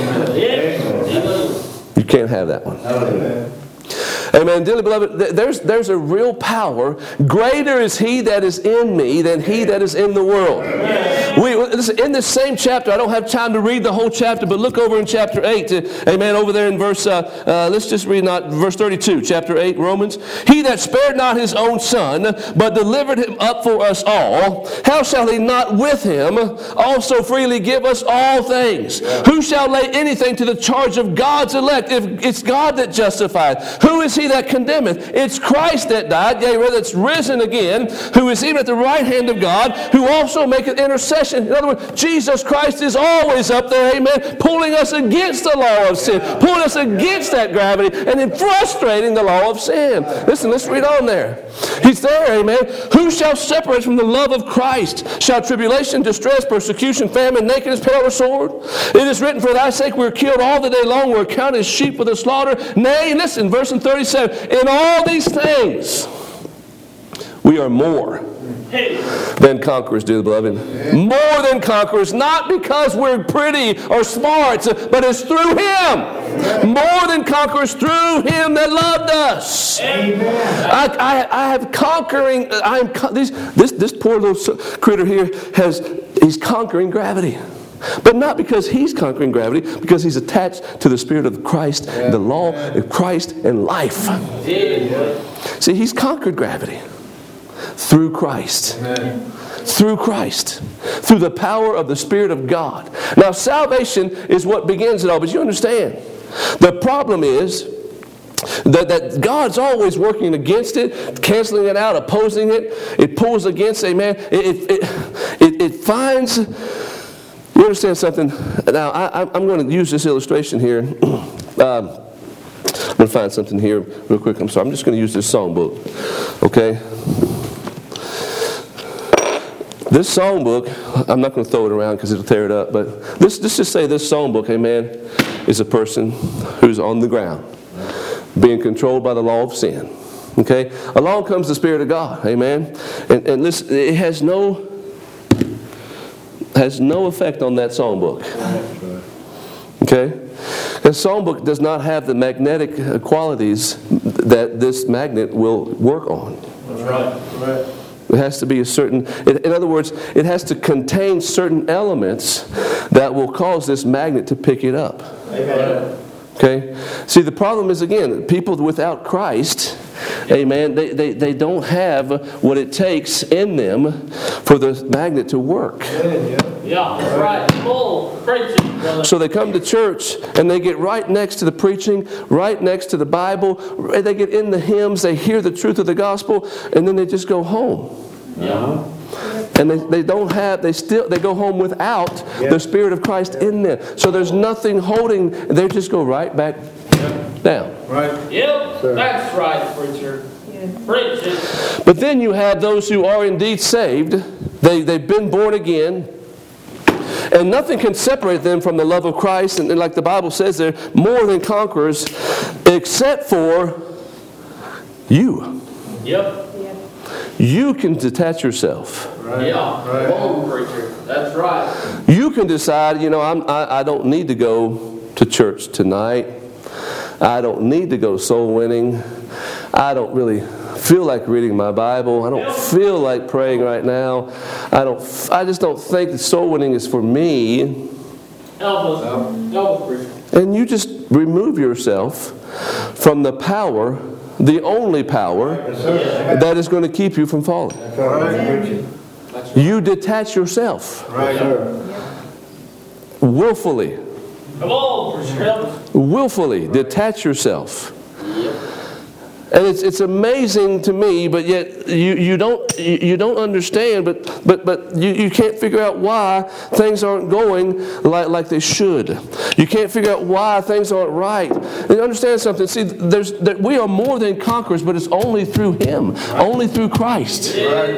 You can't have that one. Amen. Dearly beloved, there's, there's a real power. Greater is He that is in me than he that is in the world. We, listen, in this same chapter, I don't have time to read the whole chapter, but look over in chapter eight. Amen. Over there in verse, uh, uh, let's just read not verse thirty-two, chapter eight, Romans. He that spared not His own Son, but delivered Him up for us all, how shall He not with Him also freely give us all things? Who shall lay anything to the charge of God's elect? If it's God that justifieth, who is He that condemneth? It's Christ that died, yea, rather it's risen again, who is even at the right hand of God, who also maketh intercession. In other words, Jesus Christ is always up there, amen, pulling us against the law of sin, pulling us against that gravity, and then frustrating the law of sin. Listen, let's read on there. He's there, amen. Who shall separate from the love of Christ? Shall tribulation, distress, persecution, famine, nakedness, peril, or sword? It is written, for thy sake we are killed all the day long, we are counted as sheep for the slaughter. Nay, listen, verse thirty-seven, in all these things we are more Hey. than conquerors, dear beloved. More than conquerors, not because we're pretty or smart, but it's through Him. More than conquerors through Him that loved us. I, I, I have conquering. I'm these, this this poor little critter here has he's conquering gravity. But not because he's conquering gravity, because he's attached to the Spirit of Christ, the law of Christ, and life. See, he's conquered gravity through Christ. Amen. Through Christ. Through the power of the Spirit of God. Now, salvation is what begins it all, but you understand, the problem is that, that God's always working against it, canceling it out, opposing it. It pulls against, amen. It, it, it, it, it finds... You understand something? Now, I, I'm going to use this illustration here. Um, I'm going to find something here real quick. I'm sorry. I'm just going to use this songbook. Okay? This songbook, I'm not going to throw it around because it'll tear it up, but this, let's just say this songbook, amen, is a person who's on the ground, being controlled by the law of sin. Okay? Along comes the Spirit of God. Amen? And, and listen, it has no... has no effect on that songbook. Okay? The songbook does not have the magnetic qualities that this magnet will work on. That's right. Right. It has to be a certain, in other words, it has to contain certain elements that will cause this magnet to pick it up. Amen. Okay? See, the problem is, again, people without Christ, amen, they, they, they don't have what it takes in them for the magnet to work. Yeah, that's right. Full preaching, brother. So they come to church and they get right next to the preaching, right next to the Bible. They get in the hymns, they hear the truth of the gospel, and then they just go home. Yeah. And they, they don't have, they still, they go home without the Spirit of Christ in them. So there's nothing holding, they just go right back down. Right. Yep, that's right, preacher. Preach it. But then you have those who are indeed saved. They, they've been born again. And nothing can separate them from the love of Christ. And, and like the Bible says, they're more than conquerors, except for you. Yep. You can detach yourself. Right. Yeah. Right. Whoa, preacher. That's right. You can decide, you know, I'm, I, I don't need to go to church tonight. I don't need to go soul winning. I don't really feel like reading my Bible. I don't feel like praying right now. I don't. I just don't think that soul winning is for me. Help us. Help us, preacher. And you just remove yourself from the power, the only power that is going to keep you from falling. That's right. Preaching. You detach yourself Right, sir. willfully. Come on, preacher. Help us. Willfully detach yourself. And it's it's amazing to me, but yet you, you don't you, you don't understand, but but but you, you can't figure out why things aren't going like, like they should. You can't figure out why things aren't right. And you understand something. See, there's that we are more than conquerors, but it's only through Him, only through Christ.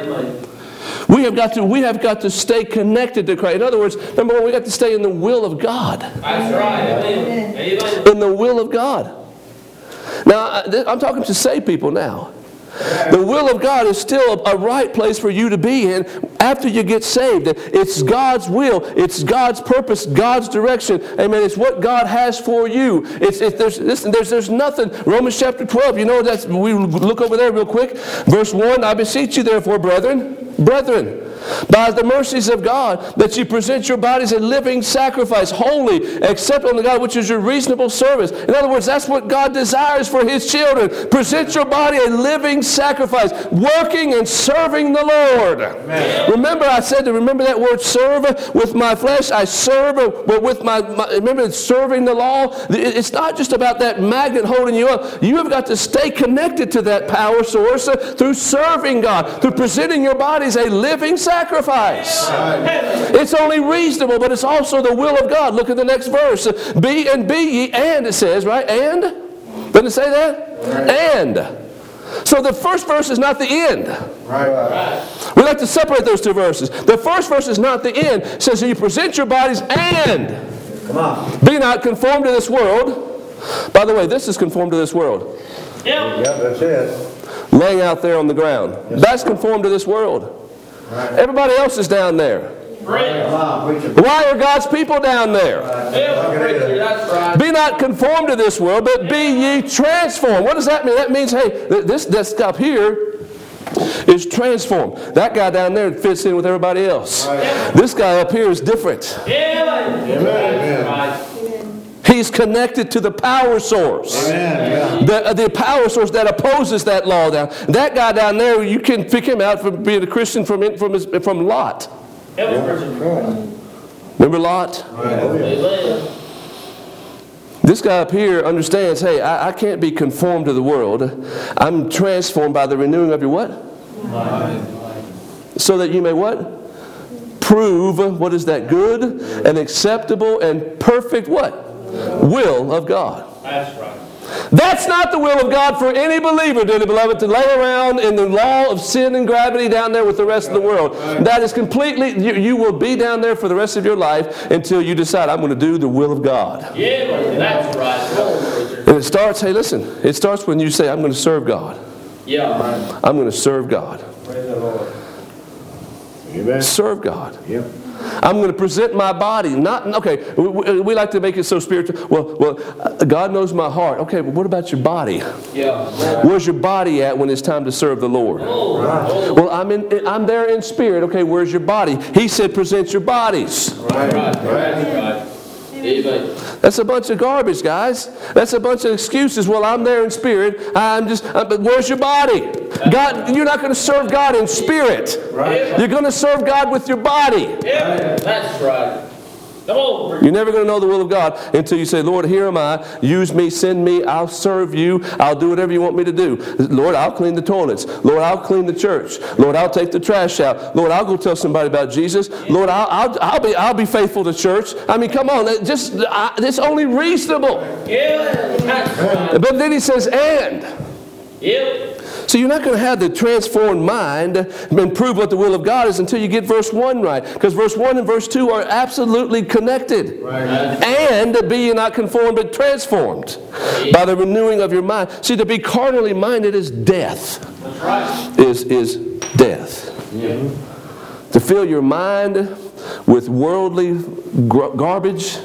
We have got to we have got to stay connected to Christ. In other words, number one, we got to stay in the will of God. That's right. Amen. Amen. In the will of God. Now, I'm talking to saved people now. The will of God is still a right place for you to be in after you get saved. It's God's will. It's God's purpose, God's direction. Amen. It's what God has for you. It's, it's there's listen, there's there's nothing. Romans chapter twelve, you know that's we look over there real quick. Verse one, I beseech you therefore, brethren, brethren, by the mercies of God, that you present your bodies a living sacrifice, holy, acceptable to God, which is your reasonable service. In other words, that's what God desires for His children. Present your body a living sacrifice, working and serving the Lord. Amen. Remember, I said to remember that word serve. With my flesh, I serve, but with my, my remember, it's serving the law. It's not just about that magnet holding you up. You have got to stay connected to that power source through serving God, through presenting your bodies a living sacrifice. Sacrifice. It's only reasonable, but it's also the will of God. Look at the next verse. Be and be ye, and it says, right? And? Doesn't it say that? Right. And. So the first verse is not the end. Right. We like to separate those two verses. The first verse is not the end. It says, so you present your bodies and Come on. be not conformed to this world. By the way, this is conformed to this world. Yep. Yep, that's it. Laying out there on the ground. That's conformed to this world. Everybody else is down there. Preach. Come on, preach it. Why are God's people down there? Help me, preacher. That's right. Be not conformed to this world, but be ye transformed. What does that mean? That means, hey, this, this up here is transformed. That guy down there fits in with everybody else. This guy up here is different. Amen. That's right. He's connected to the power source. Amen. The, the power source that opposes that law down. That guy down there, you can pick him out from being a Christian from, from, his, from Lot. Help me, preacher. Remember Lot? Amen. This guy up here understands, hey, I, I can't be conformed to the world. I'm transformed by the renewing of your what? Mind. So that you may what? Prove what is that good and acceptable and perfect what? Will of God. That's right. That's not the will of God for any believer, dearly beloved, to lay around in the law of sin and gravity down there with the rest of the world. That is completely, you, you will be down there for the rest of your life until you decide, I'm going to do the will of God. Yeah, that's right. Come on, preacher. And it starts, hey, listen, it starts when you say, I'm going to serve God. Yeah. I'm going to serve God. Praise the Lord. Amen. Serve God. Yep. I'm going to present my body. Not okay. We, we, we like to make it so spiritual. Well, well, uh, God knows my heart. Okay, but what about your body? Yeah. Where's your body at when it's time to serve the Lord? Oh, oh. Well, I'm in. I'm there in spirit. Okay, where's your body? He said, present your bodies. Right, right, right. Amen. That's a bunch of garbage, guys. That's a bunch of excuses. Well, I'm there in spirit. I'm just. Uh, but where's your body? God, you're not going to serve God in spirit. Right. You're going to serve God with your body. Yeah, that's right. Come on, preacher. You're never going to know the will of God until you say, Lord, here am I. Use me, send me. I'll serve you. I'll do whatever you want me to do. Lord, I'll clean the toilets. Lord, I'll clean the church. Lord, I'll take the trash out. Lord, I'll go tell somebody about Jesus. Lord, I'll, I'll, I'll, be, I'll be faithful to church. I mean, come on. It just I, it's only reasonable. Yeah, that's right. But then he says, and. Yep. So you're not going to have the transformed mind and prove what the will of God is until you get verse one right. Because verse one and verse two are absolutely connected. Right. And be ye not conformed but transformed by the renewing of your mind. See, to be carnally minded is death. That's right. Is, is death. Yeah. To fill your mind with worldly gr- garbage,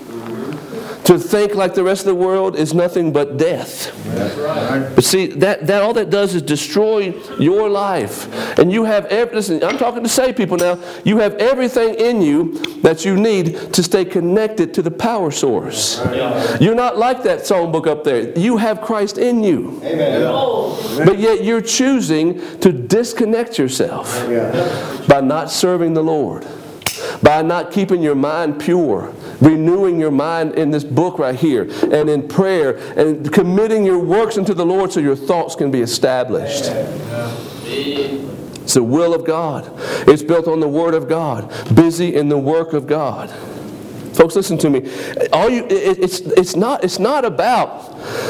to think like the rest of the world is nothing but death. That's right. But see, that, that all that does is destroy your life. And you have, every, listen, I'm talking to saved people now, you have everything in you that you need to stay connected to the power source. Yeah. You're not like that songbook up there. You have Christ in you. Amen. Oh, But yet you're choosing to disconnect yourself Yeah. by not serving the Lord, by not keeping your mind pure, renewing your mind in this book right here, and in prayer, and committing your works unto the Lord so your thoughts can be established. It's the will of God. It's built on the Word of God, busy in the work of God. Folks, listen to me. All you, it, it's, it's, not, it's not about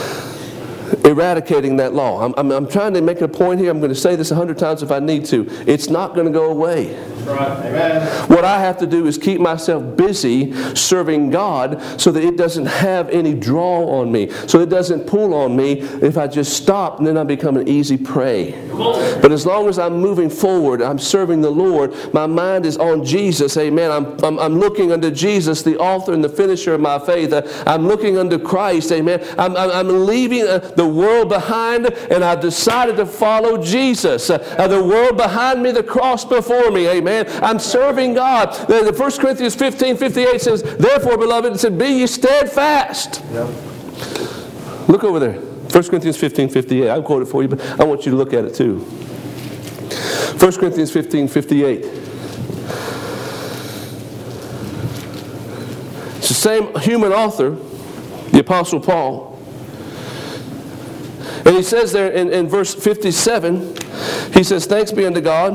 eradicating that law. I'm, I'm, I'm trying to make a point here. I'm going to say this a hundred times if I need to. It's not going to go away. that's right. Amen. What I have to do is keep myself busy serving God so that it doesn't have any draw on me, so it doesn't pull on me. If I just stop, then I become an easy prey. Come on. But as long as I'm moving forward, I'm serving the Lord, my mind is on Jesus. Amen. I'm, I'm, I'm looking unto Jesus, the author and the finisher of my faith. I'm looking unto Christ. Amen. I'm, I'm, I'm leaving the world behind, and I've decided to follow Jesus. Uh, the world behind me, the cross before me. Amen. I'm serving God. The, the First Corinthians fifteen fifty-eight says, therefore, beloved, it said, be ye steadfast. Yep. Look over there. First Corinthians fifteen fifty-eight. I'll quote it for you, but I want you to look at it too. First Corinthians fifteen fifty-eight. It's the same human author, the Apostle Paul. And he says there in, in verse fifty-seven, he says, thanks be unto God,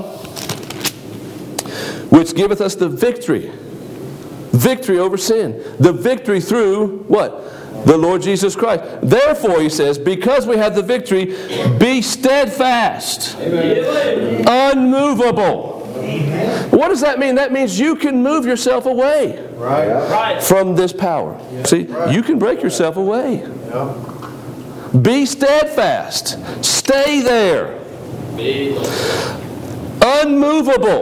which giveth us the victory. Victory over sin. The victory through what? The Lord Jesus Christ. Therefore, he says, because we have the victory, be steadfast. Amen. Unmovable. Amen. What does that mean? That means you can move yourself away Right. Right. from this power. See, you can break yourself away. Yep. Be steadfast. Stay there. Be Unmovable.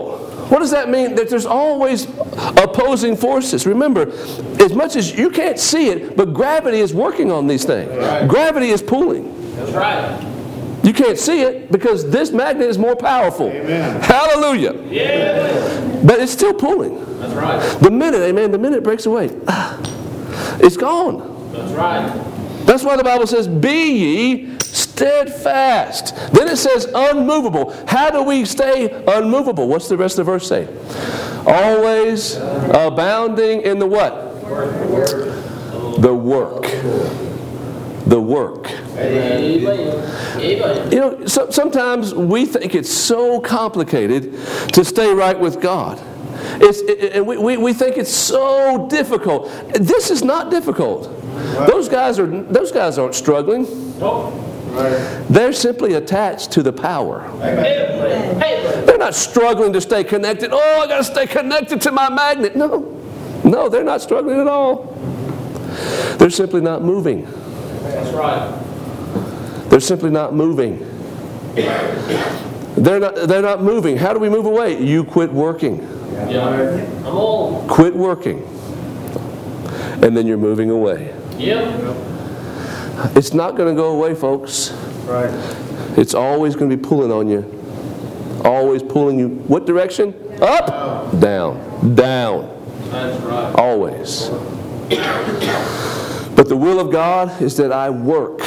What does that mean? That there's always opposing forces. Remember, as much as you can't see it, but gravity is working on these things. Right. Gravity is pulling. That's right. You can't see it because this magnet is more powerful. Amen. Hallelujah. Yeah. But it's still pulling. That's right. The minute, amen, the minute it breaks away, it's gone. That's right. That's why the Bible says, be ye steadfast. Then it says unmovable. How do we stay unmovable? What's the rest of the verse say? Always abounding in the what? The work. The work. Amen. Amen. You know, so, sometimes we think it's so complicated to stay right with God. It's, it, and we, we, we think it's so difficult. This is not difficult. Those guys are those guys aren't struggling. Nope. They're simply attached to the power. Amen. Amen. They're not struggling to stay connected. Oh, I got to stay connected to my magnet. No. No, they're not struggling at all. They're simply not moving. That's right. They're simply not moving. They're not, they're not moving. How do we move away? You quit working. Yeah. I'm on. Quit working. And then you're moving away. Yep. It's not going to go away, folks. Right. It's always going to be pulling on you. Always pulling you. What direction? Up. Down. Down. That's right. Always. But the will of God is that I work.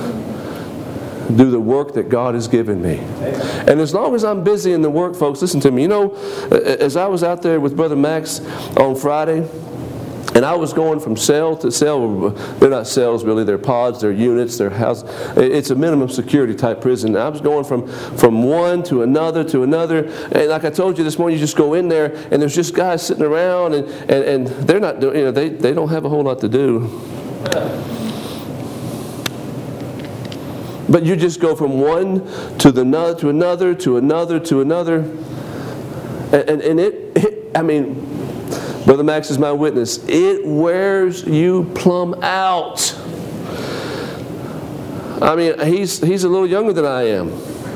Do the work that God has given me. And as long as I'm busy in the work, folks, listen to me. You know, as I was out there with Brother Max on Friday, and I was going from cell to cell. They're not cells really, they're pods, they're units, they're house. It's a minimum security type prison. I was going from, from one to another to another. And like I told you this morning, you just go in there and there's just guys sitting around and, and, and they're not doing, you know, they, they don't have a whole lot to do. But you just go from one to the another to another to another to another. And, and, and it, it, I mean, Brother Max is my witness. It wears you plumb out. I mean, he's he's a little younger than I am.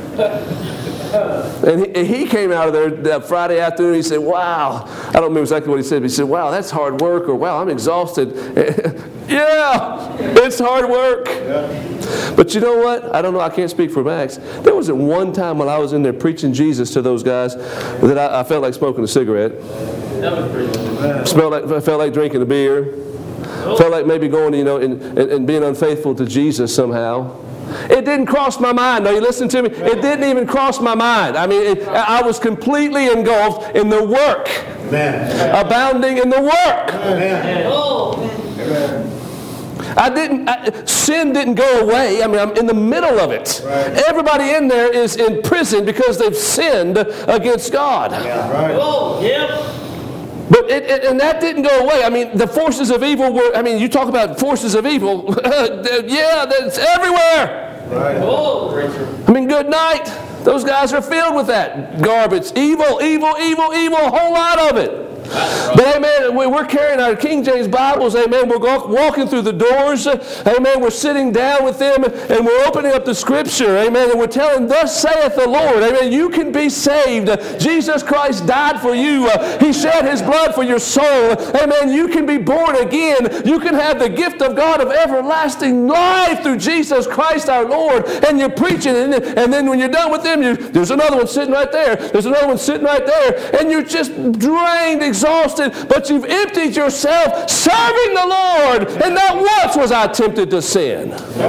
And he, he came out of there that Friday afternoon. He said, wow. I don't remember exactly what he said, but he said, wow, that's hard work. Or, wow, I'm exhausted. Yeah, it's hard work. Yeah. But you know what? I don't know. I can't speak for Max. There wasn't one time while I was in there preaching Jesus to those guys that I, I felt like smoking a cigarette. That was pretty good. Smelled like, I felt like drinking a beer. Felt like maybe going, you know, and, and, and being unfaithful to Jesus somehow. It didn't cross my mind. Are you listening to me? It didn't even cross my mind. I mean, it, I was completely engulfed in the work. Amen. Abounding in the work. Amen. Oh. I didn't, I, sin didn't go away. I mean, I'm in the middle of it. Right. Everybody in there is in prison because they've sinned against God. Yeah, right. Oh, yep. But it, it, and that didn't go away. I mean, the forces of evil were, I mean, you talk about forces of evil. Yeah, it's everywhere. Right. Oh, Richard. I mean, good night. Those guys are filled with that garbage. Evil, evil, evil, evil, a whole lot of it. Right. But amen, we're carrying our King James Bibles, amen, we're walking through the doors, amen, we're sitting down with them, and we're opening up the Scripture, amen, and we're telling, thus saith the Lord, amen, you can be saved. Jesus Christ died for you. He shed His blood for your soul. Amen, you can be born again. You can have the gift of God of everlasting life through Jesus Christ our Lord. And you're preaching, and, and then when you're done with them, you, there's another one sitting right there. There's another one sitting right there. And you're just drained, exhausted, but you've emptied yourself serving the Lord. And not once was I tempted to sin.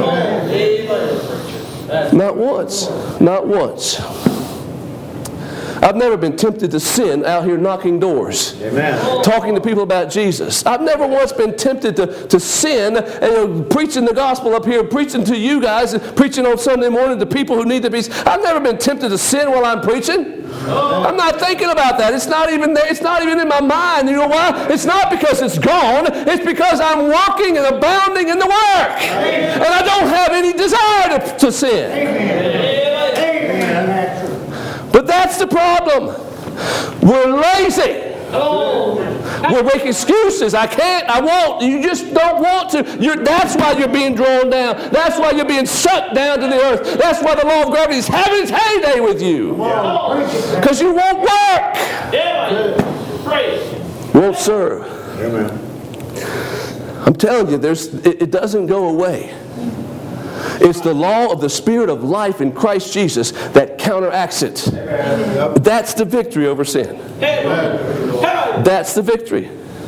Not once. Not once. I've never been tempted to sin out here knocking doors. Amen. Talking to people about Jesus. I've never once been tempted to, to sin and you know, preaching the gospel up here, preaching to you guys, and preaching on Sunday morning to people who need to be. I've never been tempted to sin while I'm preaching. I'm not thinking about that. It's not even there. It's not even in my mind. You know why? It's not because it's gone. It's because I'm working and abounding in the work. Amen. And I don't have any desire to, to sin. Amen. But that's the problem. We're lazy. Oh. We make excuses. I can't. I won't. You just don't want to. You're, that's why you're being drawn down. That's why you're being sucked down to the earth. That's why the law of gravity is having its heyday with you. Because you won't work. Amen. Praise. Won't serve. Amen. I'm telling you, there's, it, it doesn't go away. It's the law of the Spirit of life in Christ Jesus that counteracts it. Yep. That's the victory over sin. Amen. That's the victory.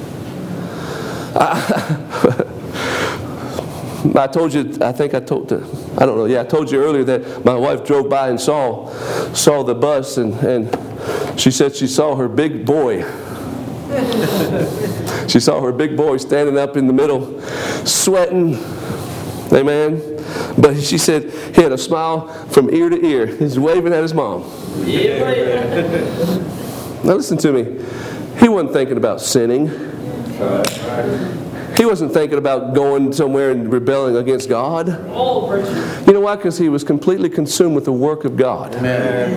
I, I told you, I think I told, I don't know, yeah, I told you earlier that my wife drove by and saw, saw the bus, and, and she said she saw her big boy. She saw her big boy standing up in the middle, sweating. Amen. But she said he had a smile from ear to ear. He's waving at his mom. Now listen to me. He wasn't thinking about sinning. He wasn't thinking about going somewhere and rebelling against God. Oh, preacher. You know why? Because he was completely consumed with the work of God. Amen.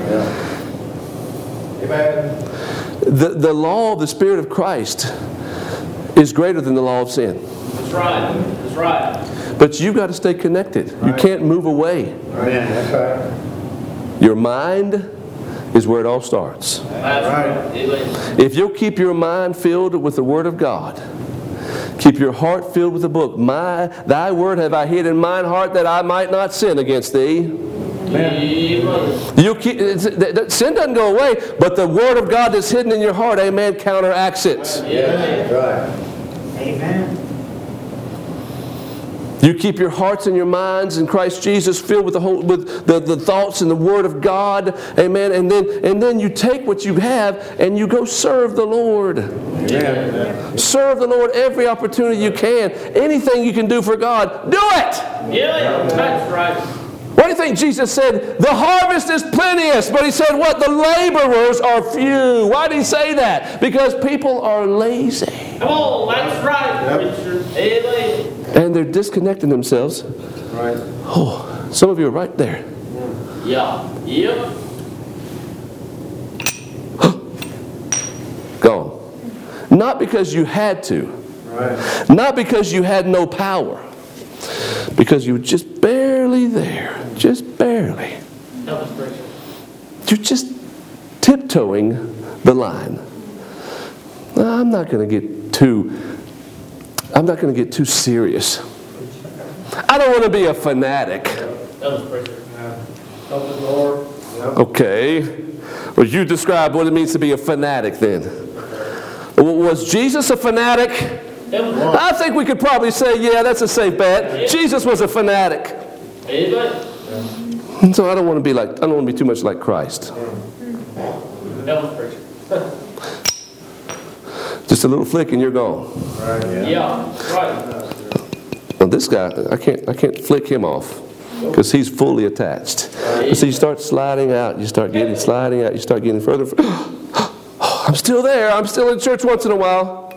Amen. The, the law of the Spirit of Christ is greater than the law of sin. That's right. That's right. But you've got to stay connected. You can't move away. Amen. That's right. Your mind is where it all starts. That's right. Amen. If you'll keep your mind filled with the Word of God, keep your heart filled with the book. My, thy word have I hid in mine heart that I might not sin against thee. Amen. You keep, it's, that, sin doesn't go away, but the Word of God that's hidden in your heart, amen, counteracts it. That's right. Amen. You keep your hearts and your minds in Christ Jesus filled with the whole, with the, the thoughts and the Word of God, amen. And then and then you take what you have and you go serve the Lord. Amen. Serve the Lord every opportunity you can. Anything you can do for God, do it. Yeah, that's right. What do you think Jesus said? The harvest is plenteous, but he said what? The laborers are few. Why did he say that? Because people are lazy. Come on, that's right, Yep. preacher. Amen. And they're disconnecting themselves. Right. Oh, some of you are right there. Yeah. Yep. Gone. Not because you had to. Right. Not because you had no power. Because you were just barely there. Just barely. Help us, preacher. You're just tiptoeing the line. I'm not going to get too I'm not going to get too serious. I don't want to be a fanatic. Help us, preacher. Help us, Lord. Yep. Okay. Well, you describe what it means to be a fanatic then. Was Jesus a fanatic? Help us. I think we could probably say, yeah, that's a safe bet. Jesus was a fanatic. Amen. And so I don't want to be like, I don't want to be too much like Christ. Help us, preacher. Just a little flick and you're gone. Right. Yeah. Yeah, right. Now this guy, I can't, I can't flick him off because he's fully attached. And so you start sliding out, you start getting sliding out, you start getting further. I'm still there. I'm still in church once in a while.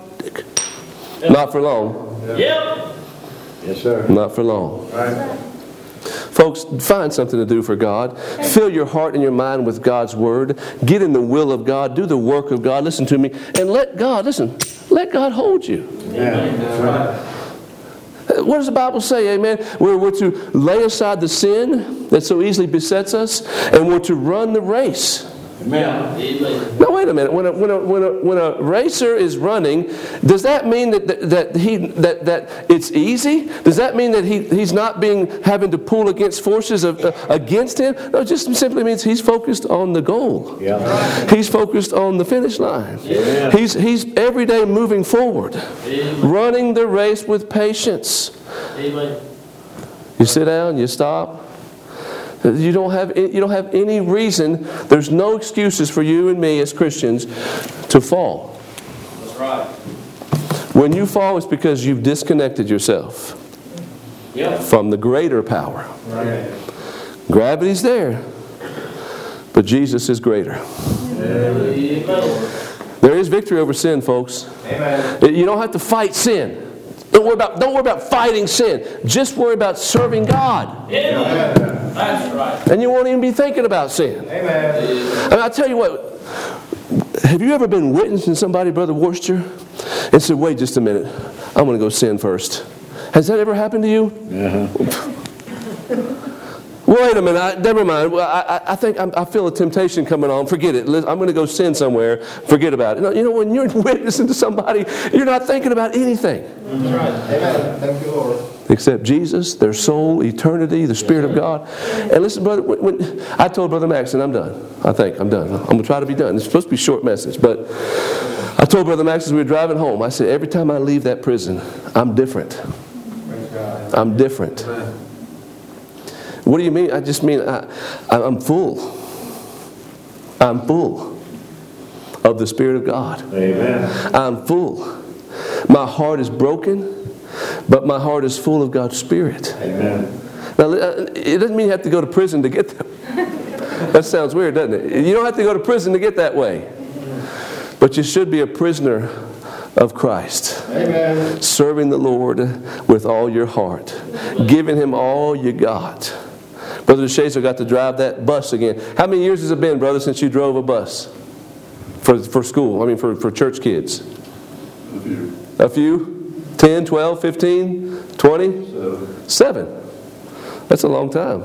Not for long. Yep. Yes, sir. Not for long. Right. Folks, find something to do for God. Fill your heart and your mind with God's Word. Get in the will of God. Do the work of God. Listen to me. And let God, listen, let God hold you. Amen. That's right. What does the Bible say, amen? We're, we're to lay aside the sin that so easily besets us, and we're to run the race. Yeah. Amen. Now, wait a minute. When a, when a, when a, when a racer is running, does that mean that, that, that, he, that, that it's easy? Does that mean that he, he's not being having to pull against forces of, uh, against him? No, it just simply means he's focused on the goal. Yeah. He's focused on the finish line. Amen. He's, he's every day moving forward, Amen. running the race with patience. Amen. You sit down, you stop. You don't have you don't have any reason. There's no excuses for you and me as Christians to fall. That's right. When you fall, it's because you've disconnected yourself Yep. from the greater power. Right. Gravity's there, but Jesus is greater. Amen. There is victory over sin, folks. Amen. You don't have to fight sin. Don't worry about don't worry about fighting sin. Just worry about serving God, Amen. That's right. and you won't even be thinking about sin. Amen. And I'll tell you what, have you ever been witnessing somebody, Brother Worcester, and said, wait just a minute, I'm going to go sin first? Has that ever happened to you? Uh-huh. Wait a minute, I, never mind. Well, I, I think I'm, I feel a temptation coming on. Forget it. I'm going to go sin somewhere. Forget about it. You know, when you're witnessing to somebody, you're not thinking about anything. That's right. Amen. Thank you, Lord. Except Jesus, their soul, eternity, the Spirit of God. And listen, brother, when, when I told Brother Max, and I'm done. I think I'm done. I'm going to try to be done. It's supposed to be a short message, but I told Brother Max as we were driving home, I said, every time I leave that prison, I'm different. I'm different. What do you mean? I just mean I, I'm full. I'm full of the Spirit of God. Amen. I'm full. My heart is broken, but my heart is full of God's Spirit. Amen. Now, it doesn't mean you have to go to prison to get that. That sounds weird, doesn't it? You don't have to go to prison to get that way. But you should be a prisoner of Christ. Amen. Serving the Lord with all your heart. Giving Him all you got. Brother DeShazer got to drive that bus again. How many years has it been, brother, since you drove a bus? For, for school, I mean for, for church kids? A few. A few? ten, twelve, fifteen, twenty? Seven. Seven. That's a long time.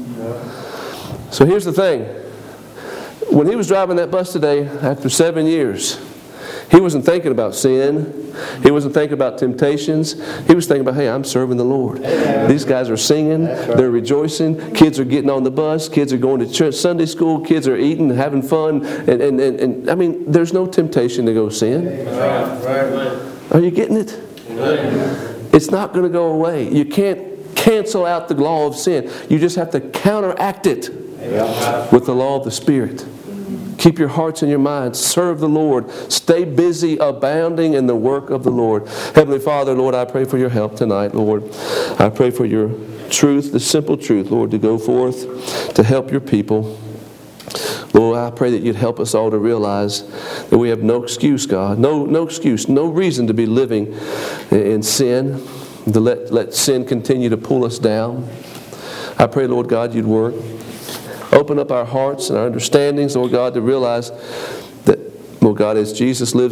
So here's the thing. When he was driving that bus today, after seven years, he wasn't thinking about sin. He wasn't thinking about temptations. He was thinking about, hey, I'm serving the Lord. Amen. These guys are singing. Right. They're rejoicing. Kids are getting on the bus. Kids are going to church, Sunday school. Kids are eating, having fun. And, and, and, and I mean, there's no temptation to go sin. Right. Right. Are you getting it? Amen. It's not going to go away. You can't cancel out the law of sin. You just have to counteract it with the law of the Spirit. Keep your hearts and your minds. Serve the Lord. Stay busy abounding in the work of the Lord. Heavenly Father, Lord, I pray for your help tonight, Lord. I pray for your truth, the simple truth, Lord, to go forth to help your people. Lord, I pray that you'd help us all to realize that we have no excuse, God. No, no excuse, no reason to be living in sin, to let, let sin continue to pull us down. I pray, Lord God, you'd work. Open up our hearts and our understandings, Lord God, to realize that, Lord God, as Jesus lives